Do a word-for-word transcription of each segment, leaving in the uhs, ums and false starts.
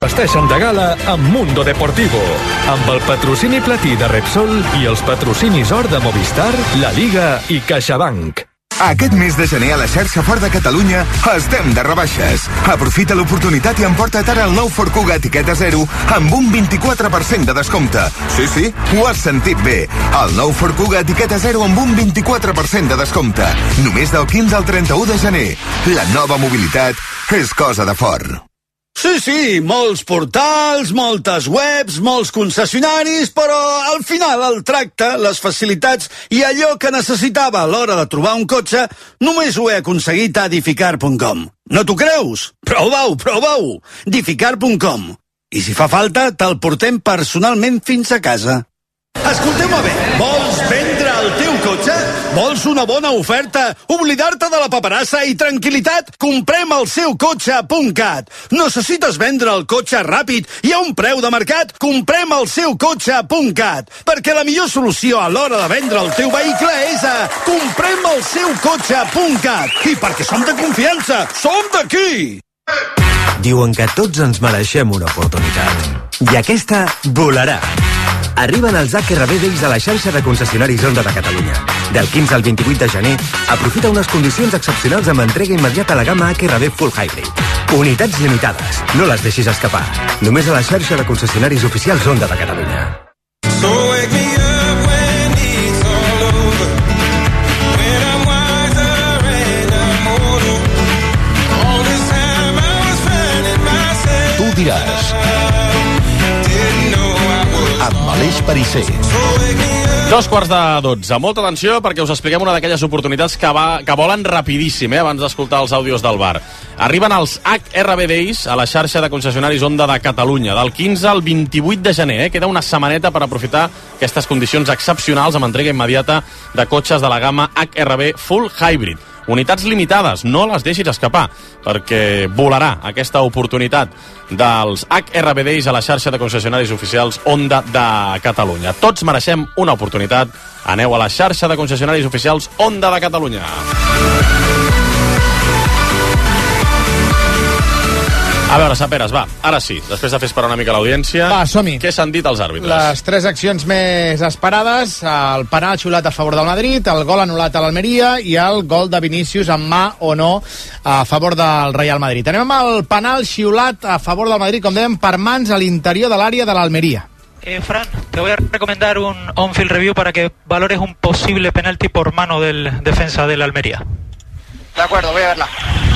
Vesteixen de gala amb Mundo Deportivo, amb el patrocini platí de Repsol i els patrocinis or de Movistar, La Liga i CaixaBank. Aquest mes de gener a la xarxa Ford de Catalunya estem de rebaixes. Aprofita l'oportunitat i emporta't ara el nou Ford Kuga etiqueta zero amb un vint-i-quatre per cent de descompte. Sí, sí, ho has sentit bé. El nou Ford Kuga etiqueta zero amb un vint-i-quatre per cent de descompte. Només del quinze al trenta-u de gener. La nova mobilitat és cosa de Ford. Sí, sí, molts portals, moltes webs, molts concessionaris, però al final el tracte, les facilitats i allò que necessitava a l'hora de trobar un cotxe només ho he aconseguit a Dificar punt com. No t'ho creus? Prova-ho, prova-ho! Dificar punt com. I si fa falta, te'l portem personalment fins a casa. Escolteu-me bé, vols vendre el teu cotxe? Vols una bona oferta? Oblidar-te de la paperassa i tranquil·litat? Comprem el seu cotxe punt cat. Necessites vendre el cotxe ràpid i a un preu de mercat? Comprem el seu cotxe punt cat. Perquè la millor solució a l'hora de vendre el teu vehicle és a comprem el seu cotxe punt cat. I perquè som de confiança, som d'aquí! Diuen que tots ens mereixem una oportunitat. I aquesta volarà. Arriben els H R B Days a la xarxa de concessionaris Honda de Catalunya. Del quinze al vint-i-vuit de gener, aprofita unes condicions excepcionals amb entrega immediata a la gamma H R B Full Hybrid. Unitats limitades. No les deixis escapar. Només a la xarxa de concessionaris oficials Honda de Catalunya. So wake me up when it's all over. When I'm wiser and I'm older. All this time I was finding myself. Tu diràs. Amb Aleix Perisser. Dos quarts de dotze. Molta atenció perquè us expliquem una d'aquelles oportunitats que, va, que volen rapidíssim, eh, abans d'escoltar els àudios del bar. Arriben els H R B Days a la xarxa de concessionaris Honda de Catalunya, del quinze al vint-i-vuit de gener. Eh? Queda una setmaneta per aprofitar aquestes condicions excepcionals amb entrega immediata de cotxes de la gamma H R B Full Hybrid. Unitats limitades, no les deixis escapar, perquè volarà aquesta oportunitat dels H R B Days a la xarxa de concessionaris oficials Honda de Catalunya. Tots mereixem una oportunitat. Aneu a la xarxa de concessionaris oficials Honda de Catalunya. A veure, Saperes, va, ara sí, després de fer esperar una mica l'audiència, va, som-hi. Què s'han dit els àrbitres? Les tres accions més esperades, el penal xiulat a favor del Madrid, el gol anul·lat a l'Almeria i el gol de Vinícius amb mà o no a favor del Real Madrid. Anem amb el penal xiulat a favor del Madrid, com dèiem, per mans a l'interior de l'àrea de l'Almeria. Eh, Fran, te voy a recomendar un on-field review para que valores un posible penalti por mano del defensa de la Almería. De acuerdo, voy a verla.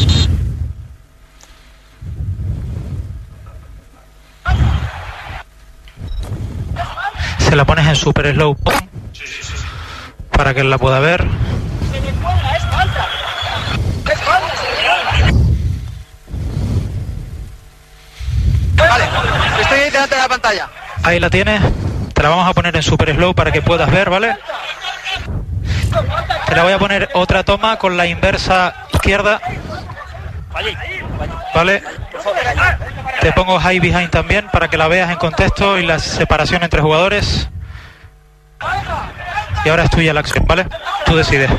Se la pones en super slow para que él la pueda ver. Vale, estoy delante de la pantalla. Ahí la tienes. Te la vamos a poner en super slow para que puedas ver, ¿vale? Te la voy a poner otra toma con la inversa izquierda. Vale. Te pongo high behind también para que la veas en contexto y la separación entre jugadores. Y ahora es tuya la acción, ¿vale? Tú decides.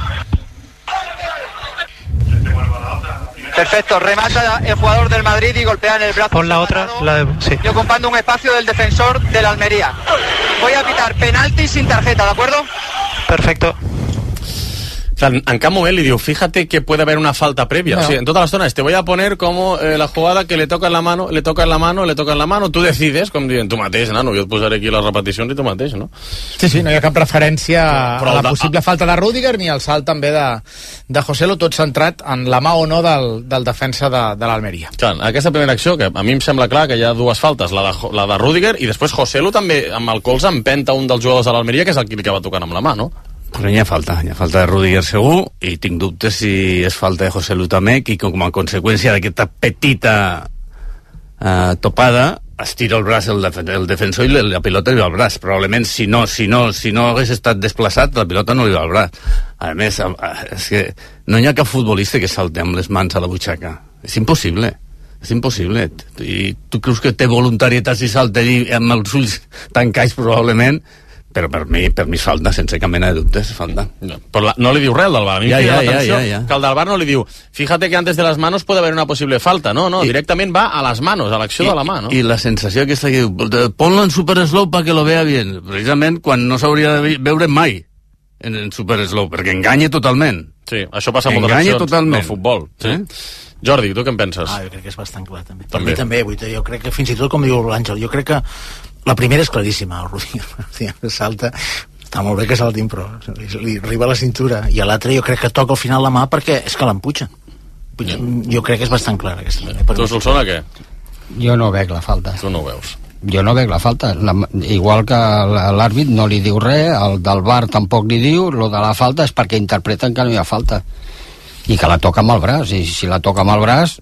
Perfecto, remata el jugador del Madrid y golpea en el brazo. Pon la otra, la de... sí. Y ocupando un espacio del defensor de la Almería. Voy a pitar penalti sin tarjeta, ¿de acuerdo? Perfecto. En, en cap moment li diu, fíjate que puede haber una falta previa. No. O sigui, en tota l'estona es te voy a poner como eh, la jugada que le toca en la mano, le toca en la mano, le toca en la mano, tu decides, com dient, tu mateix, nano, jo et posaré aquí les repeticions i tu mateix, no? Sí, sí, no hi ha cap referència Però a la de, possible a... falta de Rüdiger ni al salt també de, de Joselu, tot centrat en la mà o no del, del defensa de, de l'Almeria. Clar, aquesta primera acció, que a mi em sembla clar que hi ha dues faltes, la de, la de Rüdiger i després Joselu també amb el colze empenta un dels jugadors de l'Almeria, que és el que li acaba tocant amb la mà, no? Però hi ha falta, hi ha falta de Rüdiger segur, i tinc dubtes si és falta de Joselu també, i com a conseqüència d'aquesta petita eh, topada estira el braç el, def el defensor i la, la pilota li va al braç. Probablement si no, si no, si no hagués estat desplaçat, la pilota no li va al braç. A més, és que no hi ha cap futbolista que salti amb les mans a la butxaca. És impossible. És impossible. I tu creus que té voluntarietat si salta allí amb els ulls tancats probablement? Però per mi, per mi és falta, sense cap mena de dubtes, és falta. No, però la, no li diu res al del VAR. A mi Ja, em crida ja, l'atenció ja, ja, ja. que el del VAR no li diu fíjate que antes de las manos puede haber una posible falta. No, no, I- directament va a les manos, a l'acció de la mà, no? I la sensació aquesta que diu, ponlo en super slow para que lo vea bien. Precisament quan no s'hauria de ve- veure mai en, en super slow, perquè enganya totalment. Sí, això passa en moltes Enganya accions totalment. del futbol. Sí. Eh? Jordi, tu què en penses? Ah, jo crec que és bastant clar, també. També. Per mi també, vull dir, jo crec que fins i tot, com diu l'Àngel, jo crec que la primera és claríssima, el Rudiger salta, està molt bé que saltin, però li, li arriba a la cintura, i a l'altre jo crec que toca al final la mà perquè és que l'empuja. Jo crec que és bastant clara aquesta. Tu, Solsona, què? Jo no veig la falta. Tu no ho veus. Jo no veig la falta. La, igual que l'àrbit no li diu res, el del VAR tampoc li diu, lo de la falta és perquè interpreten que no hi ha falta. I que la toca amb el braç, i si la toca amb el braç,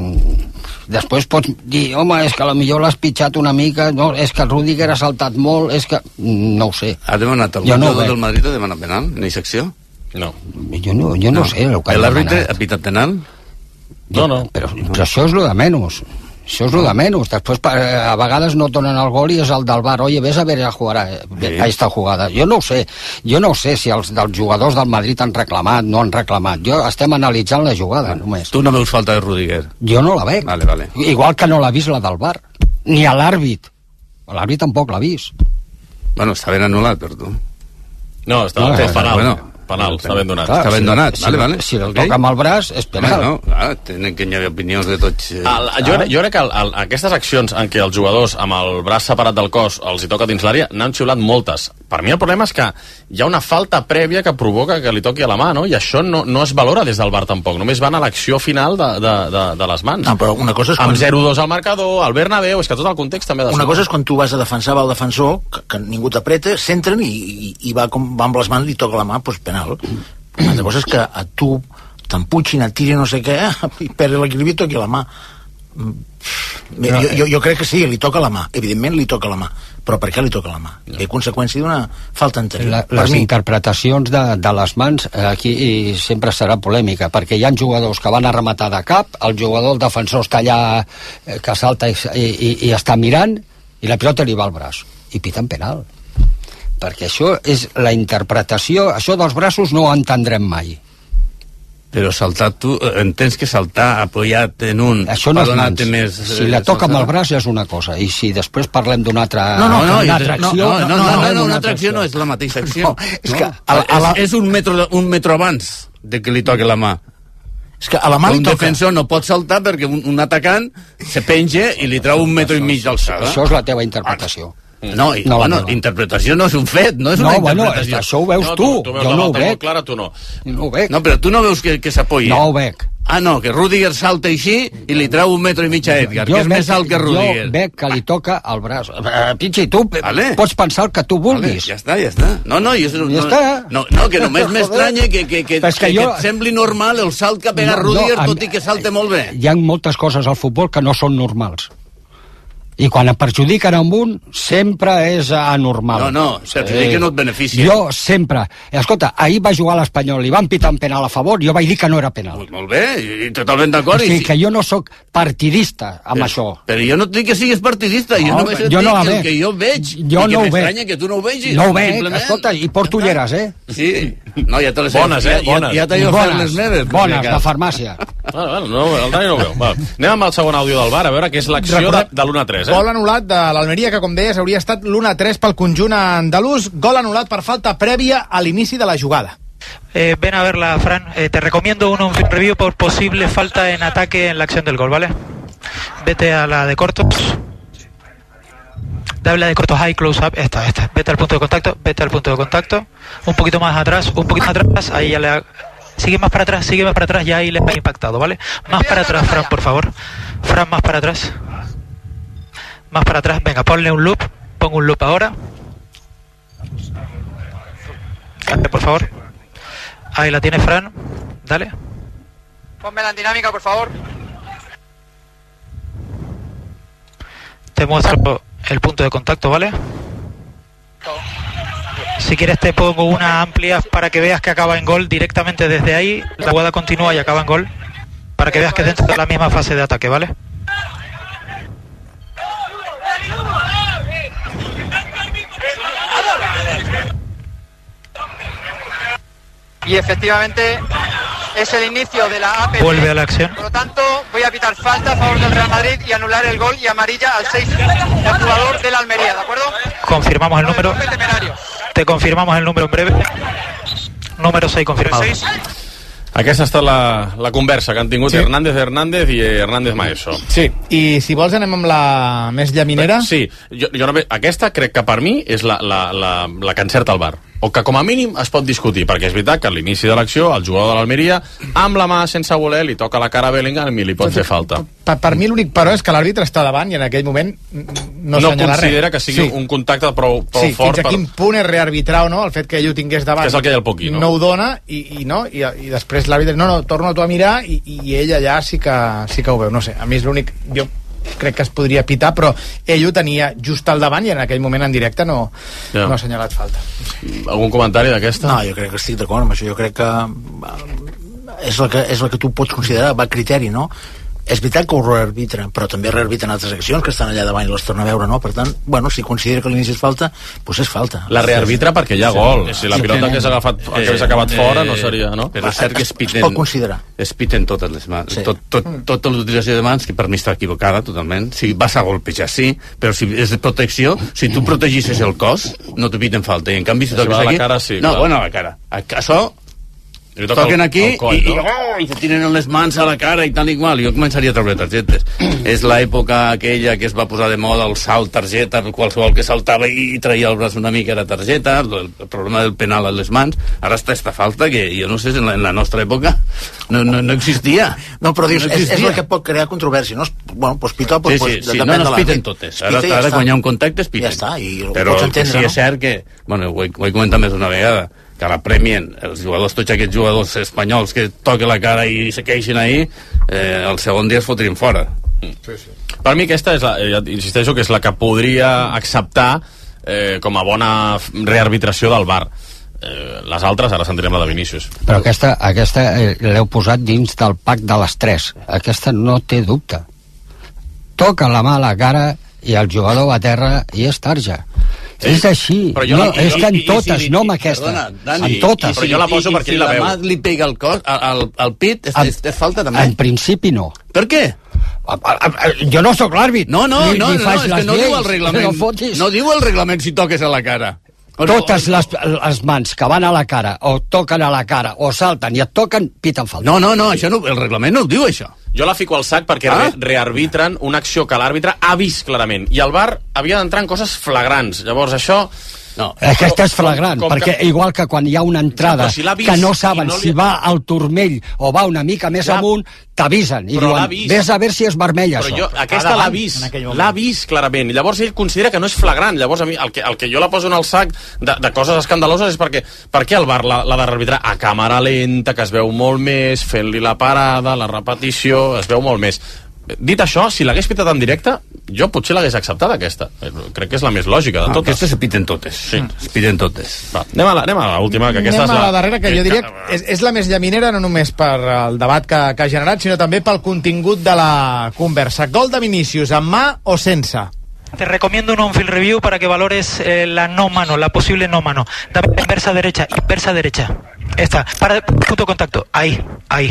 després pots dir, home, és que potser l'has pitjat una mica, no, és que el Rudiger ha saltat molt, és que... No ho sé. Ha demanat el Jo no ho jugador veig. del Madrid ha demanat penal en aquesta secció? No. Jo no, jo no, no sé el que ha L'àrbitre demanat. ha pitat penal? No, no. Però, però això és lo de menys. Això és lo de menys. Després, pa- a vegades no donen el gol i és el del VAR. Oye, ves a ver a jugar a, a esta jugada. Jo no ho sé. Jo no ho sé si els dels jugadors del Madrid han reclamat, no han reclamat. Jo estem analitzant la jugada, només. Tu no veus falta de Rudiger? Jo no la veig. Vale, vale. Igual que no l'ha vist la del VAR. Ni a l'àrbit. L'àrbit tampoc l'ha vist. Bueno, està ben anul·lat per tu. No, està No, no, eh, penal. bueno. penal, està ben donat. Clar, Està ben si- donat, si- vale, vale. Si el Ok. toca amb el braç, és penal. No, clar, tenen que hi ha opinions de tots. Eh. El, jo, crec- jo crec que el, el, aquestes accions en què els jugadors amb el braç separat del cos els hi toca dins l'àrea n'han xiulat moltes. Per mi el problema és que hi ha una falta prèvia que provoca que li toqui a la mà, no? I això no, no es valora des del VAR tampoc, només van a l'acció final de, de, de, de les mans. No, però una cosa és quan... Amb zero dos al marcador, al Bernabéu, és que tot el context també ha de Una ser. cosa és quan tu vas a defensar va el defensor, que, que ningú t'apreta, s'entren i, i, i va, com, va amb les mans i li toca la mà, doncs penal. Una altra cosa és que a tu t'emputxin, et tirin no sé què, i perd l'equilibri i toqui la mà. Mm, jo, jo, jo crec que sí, li toca la mà. Evidentment li toca la mà. Però per què li toca la mà? No. És conseqüència d'una falta anterior. La, Per les mi. interpretacions de, de les mans eh, aquí sempre serà polèmica, perquè hi ha jugadors que van a rematar de cap, el jugador, el defensor està allà eh, que salta i, i, i està mirant, i la pilota li va al braç i piten penal, perquè això és la interpretació. Això dels braços no ho entendrem mai. Però saltar tu, entens que saltar apoyat en un Això no és mans. donar-te més... Si la toca amb el braç és una cosa, i si després parlem d'una altra, No, no, no, una no, altra no, acció... no, no, no, no, no, una altra acció no és la mateixa acció. No, és que No, a la- a la- és, és un metro, de- un metro abans de que li toqui la mà. És que a la mà li Un toca... defensor no pot saltar perquè un, un atacant se penja i li treu un metro i mig d'alçada. Això és la teva interpretació. No, i, No, bueno, no, no. interpretació no és un fet, no és No, una bueno, interpretació. això ho veus No, tu, tu veus jo la no ho falta molt veig. clara, tu no. No ho veig. No, però tu no veus que, que s'apoya. No ho veig. Ah, no, que Rudiger salta així i li treu un metro i mig a Edgar, que és veig- més alt que Rudiger. Jo veig que li toca al braç. Eh, Pitxi, tu Vale. pots pensar el que tu Vale, vulguis. ja està, ja està. No, no, jo, no, Ja està. no, no, que només m'estranya que, que, que, Però és que que, jo- que et sembli normal el salt que pega No, no, Rudiger, a tot mi- i que salta molt bé. Hi ha moltes coses al futbol que no són normals. I quan et perjudiquen amb un, sempre és anormal. No, no, perjudica no et beneficia. Jo sempre... Escolta, ahir va jugar a l'Espanyol, li van pitar un penal a favor, jo vaig dir que no era penal. Pues molt bé, i totalment O d'acord. sigui i- que jo no sóc partidista amb però, això. Però jo no et dic que siguis partidista, jo No, només et jo dic no la que el veig. que jo veig Jo i que no ho m'estranya veig. que tu no ho vegis. No ho veig, simplement. escolta, i porto ulleres, eh? Sí, no, ja te les Bones, eh, ja, bones. Ja, ja t'he ofert les meves. per bones, si de cas. farmàcia. Ah, bueno, no, el Dani no ho veu. Va. Anem amb el segon àudio del VAR, a veure què és l'acció de, Recordem- de l'u a tres. Eh? Gol anul·lat de l'Almeria, que com deies hauria estat l'u a tres pel conjunt andalús. Gol anul·lat per falta prèvia a l'inici de la jugada. Eh, ven a verla, Fran. Eh, te recomiendo un on-field review por posible falta en ataque en la acción del gol, ¿vale? Vete a la de cortos. Dale la de cortos high close up. Esta, esta. Vete al punto de contacto. Vete al punto de contacto. Un poquito más atrás. Un poquito más atrás. Ahí ya le ha... Sigue más para atrás. Sigue más para atrás. Ya ahí le ha impactado, ¿vale? Más para atrás, Fran, por favor. Fran, más para atrás. Más para atrás. Venga, ponle un loop. Pon un loop ahora. Dale, por favor. Ahí la tiene Fran. Dale. Ponme la dinámica, por favor. Te muestro el punto de contacto, ¿vale? Si quieres te pongo una amplia para que veas que acaba en gol directamente desde ahí. La jugada continúa y acaba en gol. Para que veas que dentro de la misma fase de ataque, ¿vale? y efectivamente es el inicio de la A P P. Vuelve a la acción. Por lo tanto, voy a pitar falta a favor del Real Madrid y anular el gol y amarilla al seis, el jugador de la Almería, ¿de acuerdo? Confirmamos el número. Te confirmamos el número en breve. Número seis confirmado. Aquesta ha estat la, la conversa que han tingut sí. Hernández Hernández i Hernández Maeso. Sí, i si vols anem amb la més llaminera. Sí, jo, jo no, aquesta crec que per mi és la, la, la, la que encerta el V A R. O que com a mínim es pot discutir, perquè és veritat que a l'inici de l'acció el jugador de l'Almeria amb la mà sense voler li toca la cara a Bellingham i li pot fer falta. Per, per mi l'únic però és que l'àrbitre està davant i en aquell moment no, no senyala res. No considera que sigui sí. un contacte prou, prou sí, fort. Fins a quin punt és rearbitrar o no, el fet que ell ho tingués davant. Que és el que hi ha al poquí, no? No ho dona i, i, no, i, i després l'àrbitre, no, no, torna tu a mirar i, i ell allà sí que, sí que ho veu. No sé, a mi és l'únic... Jo crec que es podria pitar, però ell ho tenia just al davant i en aquell moment en directe no, ja. no ha assenyalat falta. Algun comentari d'aquesta? No, jo crec que estic d'acord amb això. Jo crec que és la que, és la que tu pots considerar, va a criteri, no? És veritat que ho rearbitra, però també rearbitren altres accions que estan allà davant i les torna a veure, no? Per tant, bueno, si considera que l'inici és falta, doncs és falta. La rearbitra perquè hi ha gol. Si la pilota que s'ha agafat, que s'ha acabat fora, no seria, no? Però és cert que es piten... Es pot considerar. Es piten totes les mans. Sí. Tot, tot, tota l'utilització de mans, que per mi està equivocada totalment. Si vas a golpejar, sí, però si és de protecció, si tu protegissis el cos, no t'ho piten falta. I en canvi, si toques aquí... la cara, sí, no, clar. bueno, a la cara. Això... toquen aquí el, el coll, i, no? i, oh, i se tiren les mans a la cara i tal i qual, jo començaria a treure targetes. És l'època aquella que es va posar de moda el salt targeta, qualsevol que saltava i traia el braç una mica era targeta, el, el problema del penal a les mans. Ara està esta falta que jo no sé, en la, en la nostra època no, no, no existia. No, però dius, no és, és la que pot crear controvèrsia, no? Bueno, doncs pita, pues, sí, sí, pues, sí, no, no es piten totes. Ara, ja ara quan hi ha un contacte es piten. Ja està, i ho però pots entendre, sí no? És cert que, bueno, ho he, ho he comentat més d'una vegada, que la premien els jugadors, tots aquests jugadors espanyols que toquen la cara i se queixen ahir, eh, el segon dia es fotrien fora. Sí, sí. Per mi aquesta és la, ja insisteixo que és la que podria acceptar eh, com a bona rearbitració del V A R. Eh, les altres, ara sentirem la de Vinícius. Però aquesta, aquesta eh, l'heu posat dins del pack de les tres. Aquesta no té dubte. Toca la mà a la cara i el jugador va a terra i és tarja. Sí. És així, no, és que en totes, no amb aquesta, perdona, Dani, en totes. Però jo la poso perquè ell la veu. Si la mà li pega al cos, al, al, al pit, és, és, és falta també. En principi no. Per què? Jo no sóc l'àrbit. No, no, ni, no, ni no, és que no lleis, diu el reglament. No, no diu el reglament si toques a la cara. Totes les, les mans que van a la cara o toquen a la cara o salten i et toquen, piten falta. No, no, no, això no, el reglament no ho diu, això. Jo la fico al sac perquè ah? re rearbitren una acció que l'àrbitre ha vist clarament i el V A R havia d'entrar en coses flagrants. Llavors això... No, aquesta és flagrant, com, com perquè que... igual que quan hi ha una entrada si que no saben no li... si va al turmell o va una mica més la... amunt, t'avisen i però diuen, vés a veure si és vermell però això. Jo, aquesta l'ha vist, l'ha vist clarament, llavors ell considera que no és flagrant. Llavors a mi el que, el que jo la poso en el sac de, de coses escandaloses és perquè per què el V A R l'ha de rearbitrar a càmera lenta, que es veu molt més, fent-li la parada, la repetició, es veu molt més. Dit això, si l'hagués pitat en directe, jo potser l'hagués acceptat, aquesta. Crec que és la més lògica de totes. Ah, aquestes se piten totes. Sí. Se piten totes. Va, anem a la, anem a l'última, que aquesta anem és la... a la darrera, que jo diria que és, és la més llaminera, no només per el debat que, que ha generat, sinó també pel contingut de la conversa. Gol de Vinícius, amb mà o sense? Te recomiendo un on-field review para que valores eh, la no mano, la posible no mano. Dame inversa derecha, inversa derecha. Esta, para, punto de contacto. Ahí, ahí.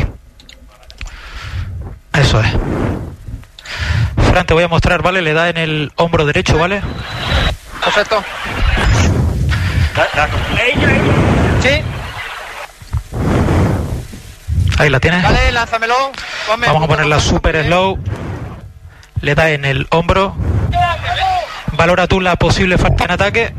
Eso es. Fran, te voy a mostrar, ¿vale? Le da en el hombro derecho, ¿vale? Perfecto. Sí. Ahí la tienes. Vale, lánzamelo. Ponme Vamos a ponerla super slow. Le da en el hombro. Valora tú la posible falta en ataque.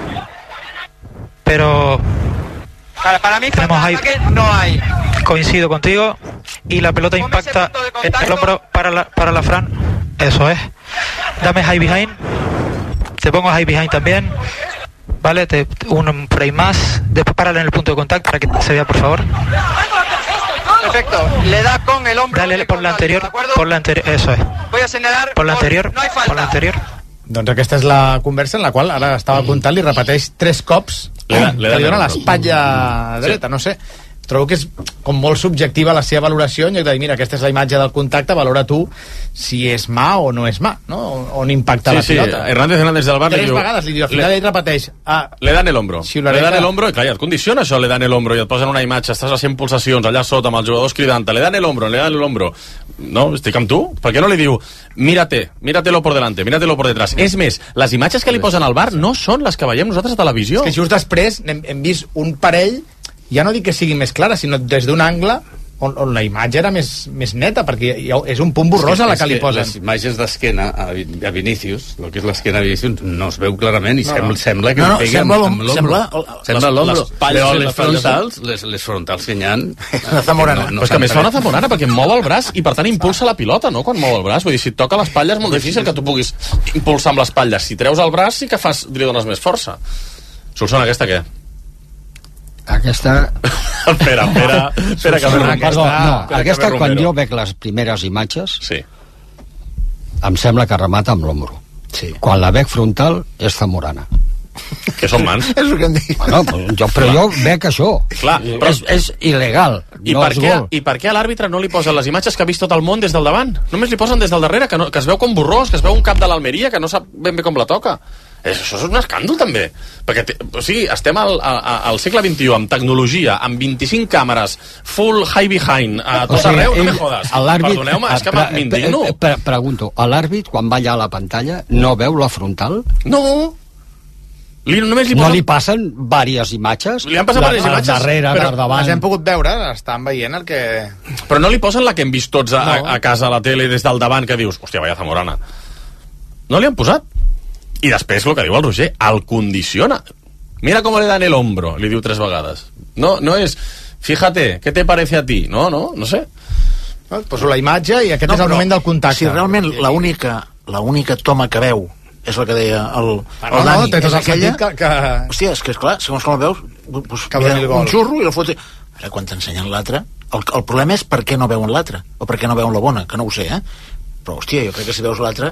Pero... Para, para mí falta en ataque no hay. Coincido contigo. Y la pelota Ponme impacta en el hombro para la, para la Fran. Eso es. Dame high behind. Te pongo high behind también. Vale, te, un frame más. Después párale en el punto de contacto para que se vea, por favor. Perfecto. Le da con el hombro. Dale por la anterior. Por la anterior. Eso es. Voy a señalar. Por la anterior. No hay falta. Por la anterior. Doncs aquesta és la conversa en la qual ara estava apuntant, li repeteix tres cops le da, le da que li dona l'espatlla dreta, no sé. trobo que és com molt subjectiva la seva valoració, en lloc de dir, mira, aquesta és la imatge del contacte, valora tu si és mà o no és mà, no? On impacta sí, la pilota. Sí, Hernández Hernández del Bar Tres li diu... vegades li diu, al final le, ell repeteix... Ah, le dan el hombro. Si le dan el hombro, i clar, ja et condiciona això, le dan el hombro, i et posen una imatge, estàs a cent pulsacions allà sota amb els jugadors cridant, le dan el hombro, le dan el hombro. No, estic amb tu? Per què no li diu, mírate, míratelo por delante, míratelo por detrás? És més, les imatges que li posen al bar no són les que veiem nosaltres a televisió. És que just després hem, hem vist un parell, ja no dic que sigui més clara, sinó des d'un angle on, on la imatge era més, més neta, perquè és un punt borrós a la que li posen. Les imatges d'esquena a, a Vinícius, el que és l'esquena a Vinícius, no es veu clarament i no, sembla, no. sembla que no, no, pega sembla amb l'ombro. Sembla, sembla l'ombro. Però les les frontals, les, les frontals que hi ha... Una zamorana. No, no, però és que més fa una zamorana, perquè mou el braç i per tant impulsa la pilota, no?, quan mou el braç. Vull dir, si et toca l'espatlla és molt difícil que tu puguis impulsar amb l'espatlla. Si treus el braç sí que fas, li dones més força. Solsona, aquesta què? Aquesta... espera, espera, espera que no, Romero. Perdó, no, Espera, aquesta, que quan jo veig les primeres imatges, sí. em sembla que remata amb l'ombro. Sí. Quan la veig frontal, és zamorana. Que són mans. És el que em dic. Bueno, jo, però jo veig això. Clar, però... és, és il·legal. I, no per és què, gol. I per què a l'àrbitre no li posen les imatges que ha vist tot el món des del davant? Només li posen des del darrere, que, no, que es veu com borrós, que es veu un cap de l'Almeria, que no sap ben bé com la toca. Això és un escàndol, també. Perquè, te, o sigui, estem al, a, al segle vint-i-u, amb tecnologia, amb vint-i-cinc càmeres, full high behind, a tot o sigui, arreu, no me jodes. Perdoneu-me, és que m'indigno. Pre, pre, pregunto, l'àrbit, quan va allà a la pantalla, no veu la frontal? No. Li, només li posen... posen... No li passen diverses imatges? Li han passat diverses imatges. Darrere, per davant. Les hem pogut veure, estan veient el que... Però no li posen la que hem vist tots a, no. a, a casa a la tele des del davant, que dius, hòstia, vaya zamorana. No li han posat. I després, el que diu el Roger, el condiciona. Mira com le dan el hombro, li diu tres vegades. No, no és, fíjate, ¿qué te parece a ti? No, no, no sé. No, poso la imatge i aquest no, és el moment del contacte. Si realment l'única l'única toma que veu és la que deia el, el no, Dani, no, té tot el sentit que, que... Hòstia, és que esclar, segons com el veus, pues, que mira, un xurro i el fot... Ara, quan t'ensenyen l'altre, el, el problema és per què no veuen l'altre, o per què no veuen la bona, que no ho sé, eh? Però, hòstia, jo crec que si veus l'altre,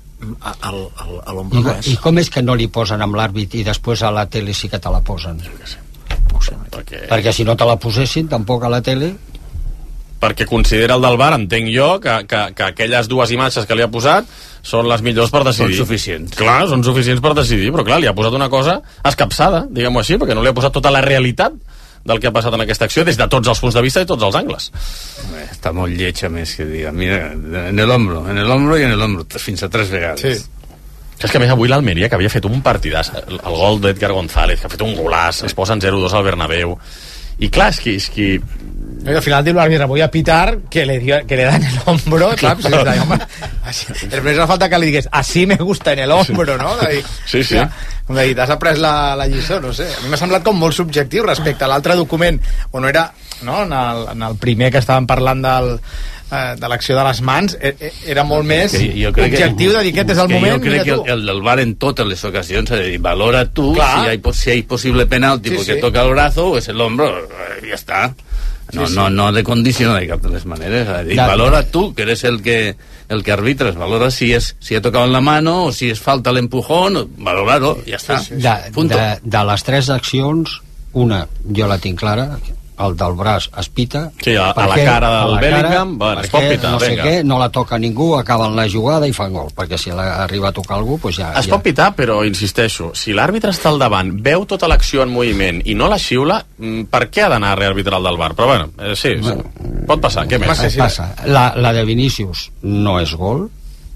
a l'ombro no és. I com és que no li posen amb l'àrbit i després a la tele sí que te la posen? No sé, perquè... perquè si no te la posessin, tampoc a la tele... Perquè considera el del bar, entenc jo, que, que, que aquelles dues imatges que li ha posat són les millors per decidir. Són suficients. Clar, són suficients per decidir, però clar, li ha posat una cosa escapçada, diguem-ho així, perquè no li ha posat tota la realitat del que ha passat en aquesta acció des de tots els punts de vista i tots els angles. Està molt lleig, a més, que diga, mira, en el hombro, en el hombro i en el hombro, fins a tres vegades. Sí. És que a més avui l'Almeria, que havia fet un partidàs, el, el gol d'Edgar González, que ha fet un golàs, es posen zero dos al Bernabéu, i clar, és que... És que... Y al final diu l'àrbitre, voy a pitar que le, dio, que le dan el hombro, saps? Sí, sí, home, després no falta que li digués, así me gusta en el hombro, no? De dir, sí, sí. Ja, com de dir, t'has après la, la lliçó, no sé. A mi m'ha semblat com molt subjectiu respecte a l'altre document, on no era, no, en el, en el primer que estàvem parlant del, eh, de l'acció de les mans, era molt més que jo crec objectiu que, de dir, aquest és el que moment, jo crec que el, el del VAR en totes les ocasions ha de dir, valora tu si hay, si hay posible penalti sí, porque sí. toca el brazo o es el hombro, eh, ya está. No, sí, sí. no, no de condició de cap de les maneres. Y valora tú, que eres el que el que arbitras, valora si es si ha tocado en la mano o si es falta el empujón, valorarlo, ja està. Sí, sí, sí. De, Punto. De, de les tres accions, una jo la tinc clara, el del braç es pita. Sí, a, a la cara del Bellingham, bueno, es pot pitar, no sé venga. què, no la toca ningú, acaben la jugada i fan gol, perquè si la arriba a tocar algú, pues ja... Es ja... pot pitar, però insisteixo, si l'àrbitre està al davant, veu tota l'acció en moviment i no la xiula, per què ha d'anar a rearbitrar el del VAR? Però bueno, eh, sí, bueno, pot passar, què més? Passa, passa. La, la de Vinícius no és gol,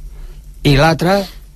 i l'altra,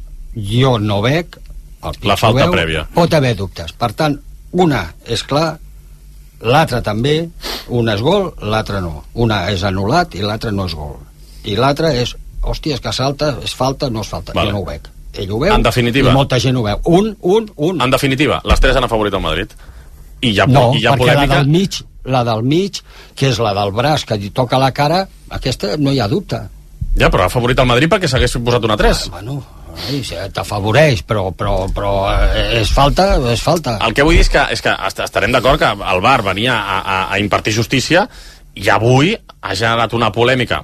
jo no veig, la falta veu, prèvia. Pot haver dubtes. Per tant, una és clar, l'altre també, una és gol, l'altre no. Una és anul·lat i l'altre no és gol. I l'altre és, hòstia, és que salta, és falta, no és falta. Vale. Jo no ho veig. Ell ho veu en definitiva, i molta gent ho veu. Un, un, un. En definitiva, les tres han afavorit el Madrid. I hi ha, no, i hi ha perquè polèmica... la del mig, la del mig, que és la del braç, que li toca la cara, aquesta no hi ha dubte. Ja, però ha favorit el Madrid perquè s'hagués posat una tres. Ah, bueno... t'afavoreix, però, però, però és falta, és falta. El que vull dir és que, és que estarem d'acord que el VAR venia a, a, a impartir justícia i avui ha generat una polèmica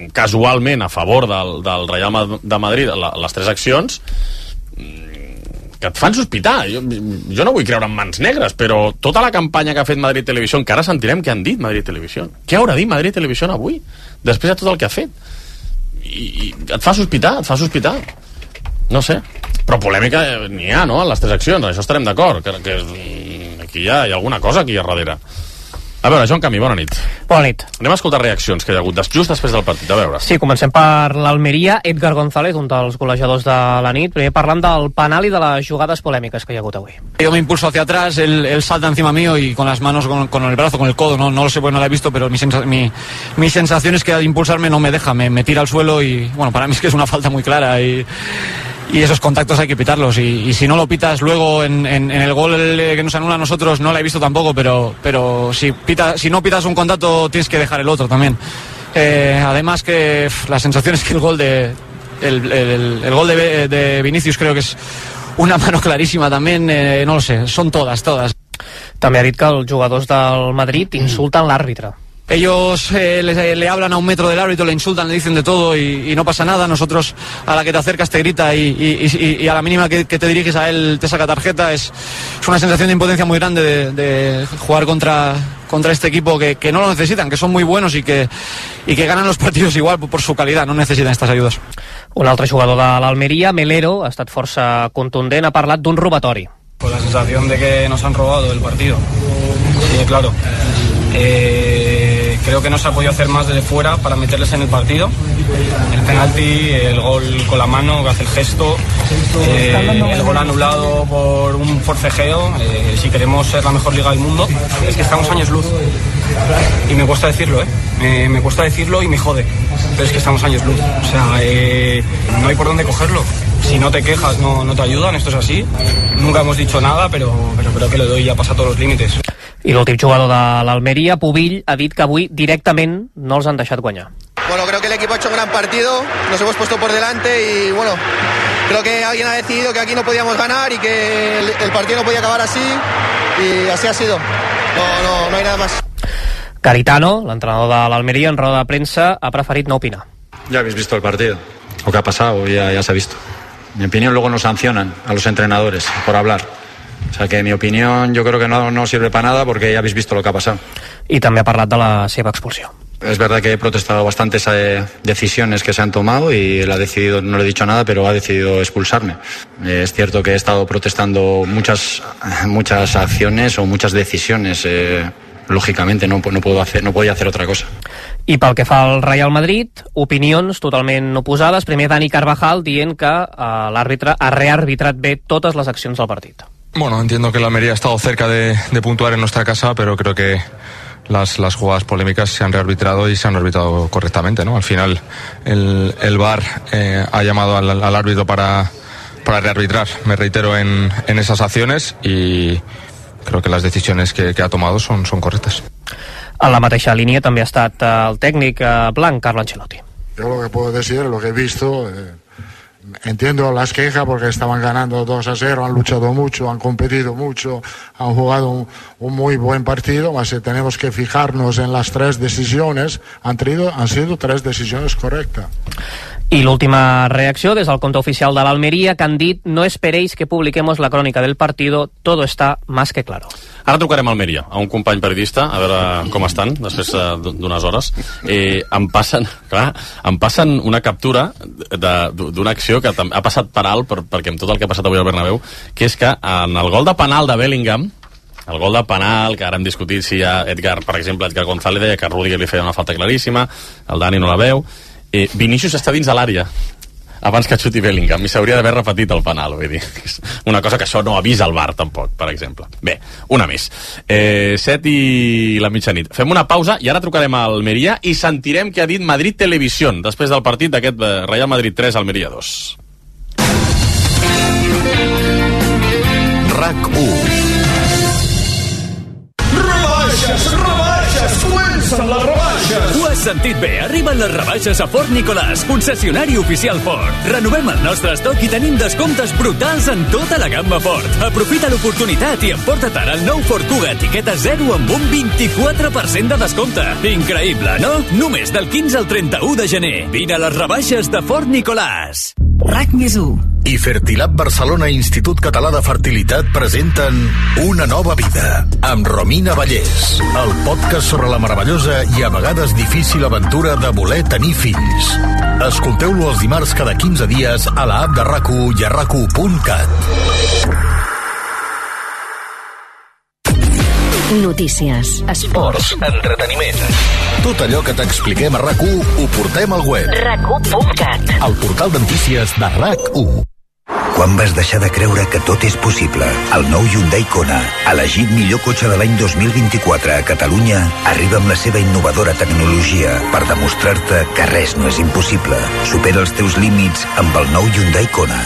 casualment a favor del, del Real de Madrid, la, les tres accions, que et fan sospitar. Jo, jo no vull creure en mans negres, però tota la campanya que ha fet Madrid Televisió, que ara sentirem què han dit Madrid Televisió. Què haurà dit Madrid Televisió avui, després de tot el que ha fet? I, i et fa sospitar, et fa sospitar. No sé, però polèmica n'hi ha, no?, en les tres accions, això estarem d'acord, que, que aquí hi ha, hi ha alguna cosa aquí a darrere. A veure, Joan Camí, bona nit. Bona nit. Anem a escoltar reaccions que hi ha hagut just després del partit, a veure. Sí, comencem per l'Almeria. Edgar González, un dels golejadors de la nit, primer parlant del penal i de les jugades polèmiques que hi ha hagut avui. Yo me impulso hacia atrás, él, él salta encima mío y con las manos, con, con el brazo, con el codo, no, no lo sé, porque no lo he visto, pero mi, sensa, mi, mi sensación es que al impulsarme no me deja, me, me tira al suelo y, bueno, para mí es que es una falta muy clara y... y esos contactos hay que pitarlos y, y si no lo pitas luego en, en, en el gol que nos anula a nosotros no la he visto tampoco, pero, pero si, pita, si no pitas un contacto tienes que dejar el otro también. Eh, además que pff, la sensación es que el gol de el, el, el gol de, de Vinicius creo que es una mano clarísima también, eh, no lo sé, son todas, todas. També ha dit que els jugadors del Madrid insulten l'àrbitre. Ellos eh, le, le hablan a un metro del árbitro, le insultan, le dicen de todo y, y no pasa nada. Nosotros, a la que te acercas te grita y, y, y, y a la mínima que, que te diriges a él te saca tarjeta. Es, es una sensación de impotencia muy grande de, de jugar contra, contra este equipo que, que no lo necesitan, que son muy buenos y que, y que ganan los partidos igual por, por su calidad, no necesitan estas ayudas. Un altre jugador de l'Almeria, Melero, ha estat força contundent, ha parlat d'un robatori. Con la sensación de que nos han robado el partido. Sí, claro. Eh, creo que no se ha podido hacer más desde fuera para meterles en el partido. El penalti, el gol con la mano, que hace el gesto, eh, el gol anulado por un forcejeo. Eh, si queremos ser la mejor liga del mundo, es que estamos años luz. Y me cuesta decirlo, ¿eh? Me, me cuesta decirlo y me jode. Pero es que estamos años luz. O sea, eh, no hay por dónde cogerlo. Si no te quejas, no, no te ayudan, esto es así. Nunca hemos dicho nada, pero, pero creo que le doy ya pasa todos los límites. I l'últim jugador de l'Almeria, Pubill, ha dit que avui directament no els han deixat guanyar. Bueno, creo que el equipo ha hecho un gran partido, nos hemos puesto por delante y bueno, creo que alguien ha decidido que aquí no podíamos ganar y que el, el partido no podía acabar así y así ha sido. No, no, no hay nada más. Garitano, l'entrenador de l'Almeria, en roda de premsa, ha preferit no opinar. Ya habéis visto el partido, lo que ha pasado ya, ya se ha visto. En mi opinión luego nos sancionan a los entrenadores por hablar. O sea que mi opinión yo creo que no, no sirve para nada porque ya habéis visto lo que ha pasado. I també ha parlat de la seva expulsió. Es verdad que he protestado bastantes eh, decisiones que se han tomado y él ha decidido, no le he dicho nada, pero ha decidido expulsarme. Eh, es cierto que he estado protestando muchas, muchas acciones o muchas decisiones. Eh, lògicament no, no, puedo hacer, no podia hacer otra cosa. I pel que fa al Real Madrid, opinions totalment oposades. Primer Dani Carvajal dient que eh, l'àrbitre ha rearbitrat bé totes les accions del partit. Bueno, entiendo que la Almería ha estado cerca de, de puntuar en nuestra casa, pero creo que las, las jugadas polémicas se han rearbitrado y se han arbitrado correctamente, ¿no? Al final el, el V A R eh, ha llamado al, al árbitro para, para rearbitrar, me reitero, en, en esas acciones y creo que las decisiones que, que ha tomado son, son correctas. En la mateixa línia també ha estat el tècnic blanc, Carlo Ancelotti. Yo lo que puedo decir, lo que he visto... Eh... Entiendo las quejas porque estaban ganando dos a cero, han luchado mucho, han competido mucho, han jugado un, un muy buen partido, mas tenemos que fijarnos en las tres decisiones, han, tenido, han sido tres decisiones correctas. I l'última reacció des del compte oficial de l'Almeria, que han dit: no esperéis que publiquemos la crónica del partido, todo está más que claro. Ara trucarem a Almeria, a un company periodista, a veure com estan, després d'unes hores. Eh, em passen, clar, em passen una captura d'una acció que ha passat per alt, per, perquè amb tot el que ha passat avui al Bernabéu, que és que en el gol de penal de Bellingham, el gol de penal, que ara hem discutit si hi ha Edgar, per exemple, Edgar González deia que Rudiger li feia una falta claríssima, el Dani no la veu, eh, Vinicius està dins de l'àrea abans que xuti Bellingham, i s'hauria d'haver repetit el penal, vull dir, una cosa que això no avisa el V A R tampoc, per exemple. Bé, una més. Eh, set i la mitjanit. Fem una pausa i ara trucarem a Almeria i sentirem què ha dit Madrid Televisió després del partit d'aquest Real Madrid tres, Almeria dos. RAC u. Rebaixes, rebaixes, comencen les rebaixes. Ho has sentit bé, arriben les rebaixes a Ford Nicolàs, concessionari oficial Ford. Renovem el nostre estoc i tenim descomptes brutals en tota la gamma Ford. Aprofita l'oportunitat i emporta't ara el nou Ford Kuga etiqueta zero amb un vint-i-quatre per cent de descompte. Increïble, no? Només del quinze al trenta-u de gener. Vine a les rebaixes de Ford Nicolàs. RAC més u. i Fertilab Barcelona Institut Català de Fertilitat presenten Una nova vida, amb Romina Vallès, el podcast sobre la meravellosa i a vegades difícil aventura de voler tenir fills. Escolteu-lo els dimarts cada quinze dies a la app de RAC u i a rac u punt cat. Notícies, esports, entreteniment. Tot allò que t'expliquem a RAC u ho portem al web. rac u punt cat. El portal de notícies de RAC u. Quan vas deixar de creure que tot és possible? El nou Hyundai Kona, elegit millor cotxe de l'any dos mil vint-i-quatre a Catalunya, arriba amb la seva innovadora tecnologia per demostrar-te que res no és impossible. Supera els teus límits amb el nou Hyundai Kona.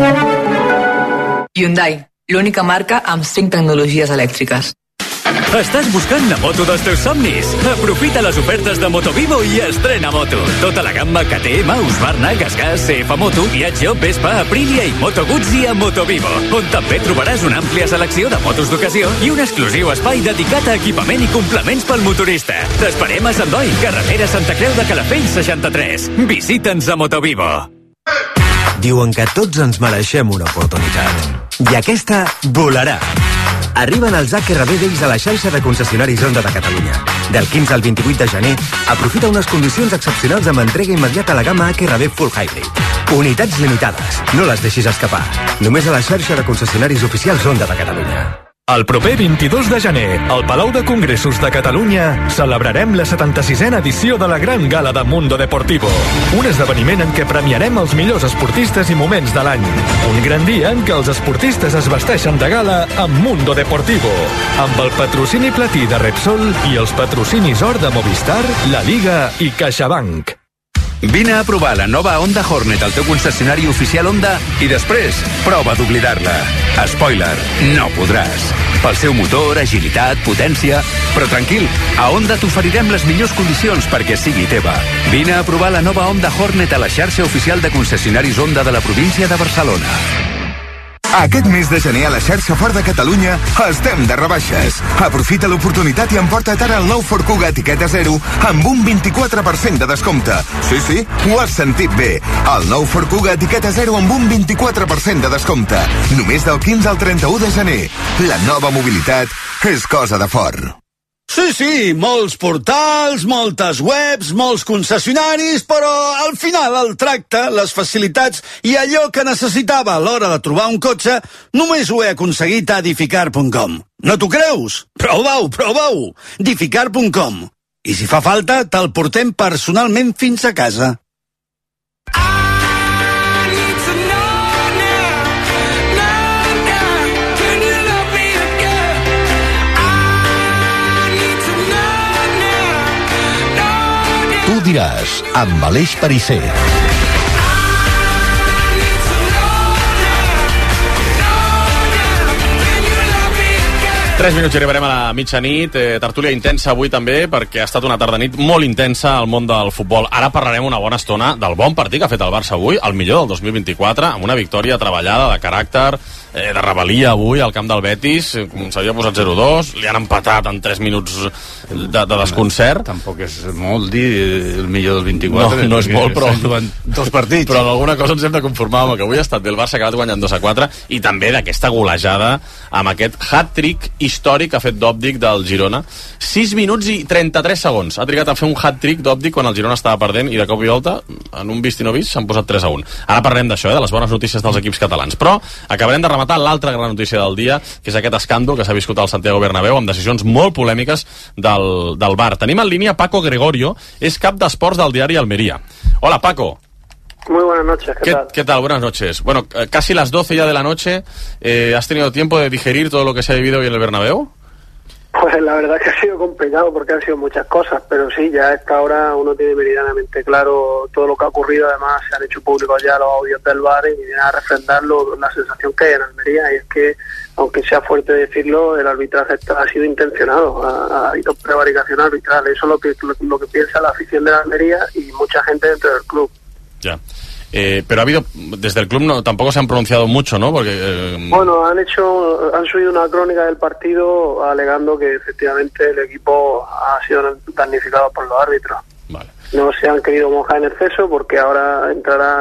Hyundai, l'única marca amb cinc tecnologies elèctriques. Estàs buscant la moto dels teus somnis? Aprofita les ofertes de Motovivo i estrena moto. Tota la gamma K T M, Husqvarna, GasGas, C F Moto, Piaggio, Vespa, Aprilia i Moto Guzzi a Motovivo, on també trobaràs una àmplia selecció de motos d'ocasió i un exclusiu espai dedicat a equipament i complements pel motorista. T'esperem a Sant Boi, carretera Santa Creu de Calafell seixanta-tres. Visita'ns a Motovivo. Diuen que tots ens mereixem una oportunitat. I aquesta volarà. Arriben els H R B Days a la xarxa de concessionaris Honda de Catalunya. Del quinze al vint-i-vuit de gener, aprofita unes condicions excepcionals amb entrega immediata a la gamma H R B Full Hybrid. Unitats limitades. No les deixis escapar. Només a la xarxa de concessionaris oficials Honda de Catalunya. El proper vint-i-dos de gener, al Palau de Congressos de Catalunya, celebrarem la setanta-sisena edició de la Gran Gala de Mundo Deportivo. Un esdeveniment en què premiarem els millors esportistes i moments de l'any. Un gran dia en què els esportistes es vesteixen de gala amb Mundo Deportivo, amb el patrocini platí de Repsol i els patrocinis or de Movistar, La Liga i CaixaBank. Vine a provar la nova Honda Hornet al teu concessionari oficial Honda i després prova d'oblidar-la. Spoiler, no podràs. Pel seu motor, agilitat, potència... Però tranquil, a Honda t'oferirem les millors condicions perquè sigui teva. Vine a provar la nova Honda Hornet a la xarxa oficial de concessionaris Honda de la província de Barcelona. Aquest mes de gener a la xarxa Ford de Catalunya estem de rebaixes. Aprofita l'oportunitat i emporta't ara el nou Ford Kuga etiqueta zero amb un vint-i-quatre per cent de descompte. Sí, sí, ho has sentit bé. El nou Ford Kuga etiqueta zero amb un vint-i-quatre per cent de descompte. Només del quinze al trenta-u de gener. La nova mobilitat és cosa de Ford. Sí, sí, molts portals, moltes webs, molts concessionaris, però al final el tracte, les facilitats i allò que necessitava a l'hora de trobar un cotxe només ho he aconseguit a edificar punt com. No t'ho creus? Prova-ho, prova-ho! edificar punt com. I si fa falta, te'l portem personalment fins a casa. Tu diràs, amb Aleix Parisser. Tres minuts i arribarem a la mitjanit. Eh, tertúlia intensa avui també, perquè ha estat una tarda nit molt intensa al món del futbol. Ara parlarem una bona estona del bon partit que ha fet el Barça avui, el millor del dos mil vint-i-quatre, amb una victòria treballada, de caràcter, eh, de rebel·lia avui al camp del Betis. S'havia posat zero dos, li han empatat en tres minuts de, de desconcert. Tampoc és molt dir el millor del vint-i-quatre. No, no és molt, però... Dos partits. Però en alguna cosa ens hem de conformar amb que avui ha estat bé el Barça, ha acabat guanyant dos a quatre, i també d'aquesta golejada amb aquest hat-trick històric que ha fet Dòbdic del Girona. sis minuts i trenta-tres segons. Ha trigat a fer un hat-trick Dòbdic quan el Girona estava perdent i de cop i volta, en un vist i no vist, s'han posat tres a un. Ara parlem d'això, eh, de les bones notícies dels equips catalans. Però acabarem de rematar l'altra gran notícia del dia, que és aquest escàndol que s'ha viscut al Santiago Bernabéu amb decisions molt polèmiques del, del V A R. Tenim en línia Paco Gregorio, és cap d'esports del diari Almería. Hola, Paco. Muy buenas noches, ¿qué, ¿Qué tal? ¿Qué tal? Buenas noches. Bueno, casi las doce ya de la noche. Eh, ¿Has tenido tiempo de digerir todo lo que se ha vivido hoy en el Bernabéu? Pues la verdad es que ha sido complicado porque han sido muchas cosas, pero sí, ya a esta hora uno tiene meridianamente claro todo lo que ha ocurrido. Además, se han hecho públicos ya los audios del V A R y viene a refrendarlo la sensación que hay en Almería, y es que, aunque sea fuerte decirlo, el arbitraje ha sido intencionado, ha, ha habido prevaricación arbitral. Eso es lo que, lo, lo que piensa la afición de la Almería y mucha gente dentro del club. Ya. Eh, pero ha habido, desde el club no, tampoco se han pronunciado mucho, ¿no? Porque eh... bueno, han hecho, han subido una crónica del partido alegando que efectivamente el equipo ha sido damnificado por los árbitros. Vale. No se han querido mojar en exceso porque ahora entrará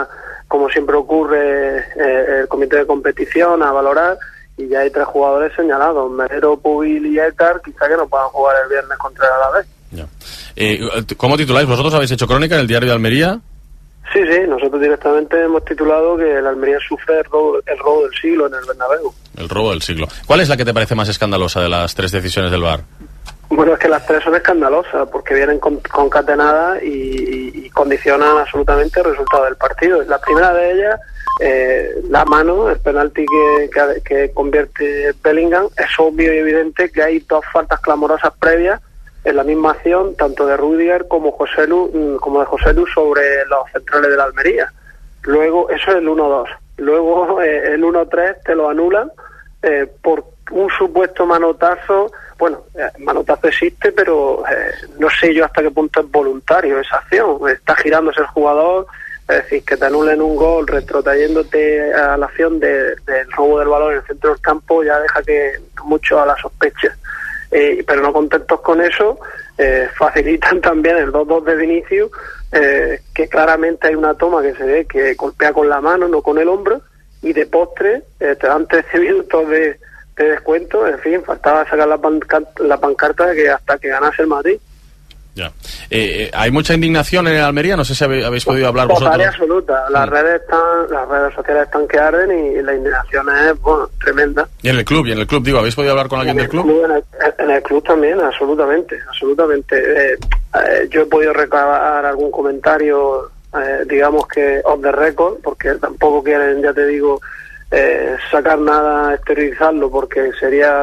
como siempre ocurre, eh, el comité de competición a valorar, y ya hay tres jugadores señalados, Melero, Pubil y Écar, quizá que no puedan jugar el viernes contra el Alavés. Ya. Eh, ¿Cómo tituláis? ¿Vosotros habéis hecho crónica en el diario de Almería? Sí, sí, nosotros directamente hemos titulado que el Almería sufre el robo, el robo del siglo en el Bernabéu. El robo del siglo. ¿Cuál es la que te parece más escandalosa de las tres decisiones del V A R? Bueno, es que las tres son escandalosas porque vienen con, concatenadas y, y, y condicionan absolutamente el resultado del partido. La primera de ellas, eh, la mano, el penalti que, que, que convierte Bellingham, es obvio y evidente que hay dos faltas clamorosas previas en la misma acción, tanto de Rudiger como Joselu, como de Joselu sobre los centrales de la Almería. Luego, eso es el uno dos. Luego, eh, el uno tres te lo anulan eh, por un supuesto manotazo. Bueno, eh, manotazo existe, pero eh, no sé yo hasta qué punto es voluntario esa acción. Está girándose el jugador, es decir, que te anulen un gol retrotrayéndote a la acción de, del robo del balón en el centro del campo, ya deja que mucho a la sospecha. Eh, pero no contentos con eso, eh, facilitan también el dos dos de Vinicius, eh, que claramente hay una toma que se ve que golpea con la mano, no con el hombro, y de postre eh, te dan trece minutos de, de descuento. En fin, faltaba sacar la pancarta, la pancarta de que hasta que ganase el Madrid. Ya. Eh, eh, hay mucha indignación en el Almería, no sé si habéis, habéis podido hablar vosotros. Total y absoluta. Las mm. redes están, las redes sociales están que arden y la indignación es, bueno, tremenda. Y en el club, y en el club, digo, ¿habéis podido hablar con alguien del club? club en, el, en el club también, absolutamente, absolutamente. Eh, eh, yo he podido recabar algún comentario, eh, digamos que off the record, porque tampoco quieren, ya te digo, eh, sacar nada, exteriorizarlo, porque sería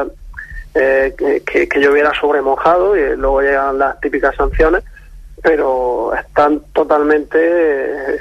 eh, que, que yo hubiera sobremojado y luego llegan las típicas sanciones, pero están totalmente eh,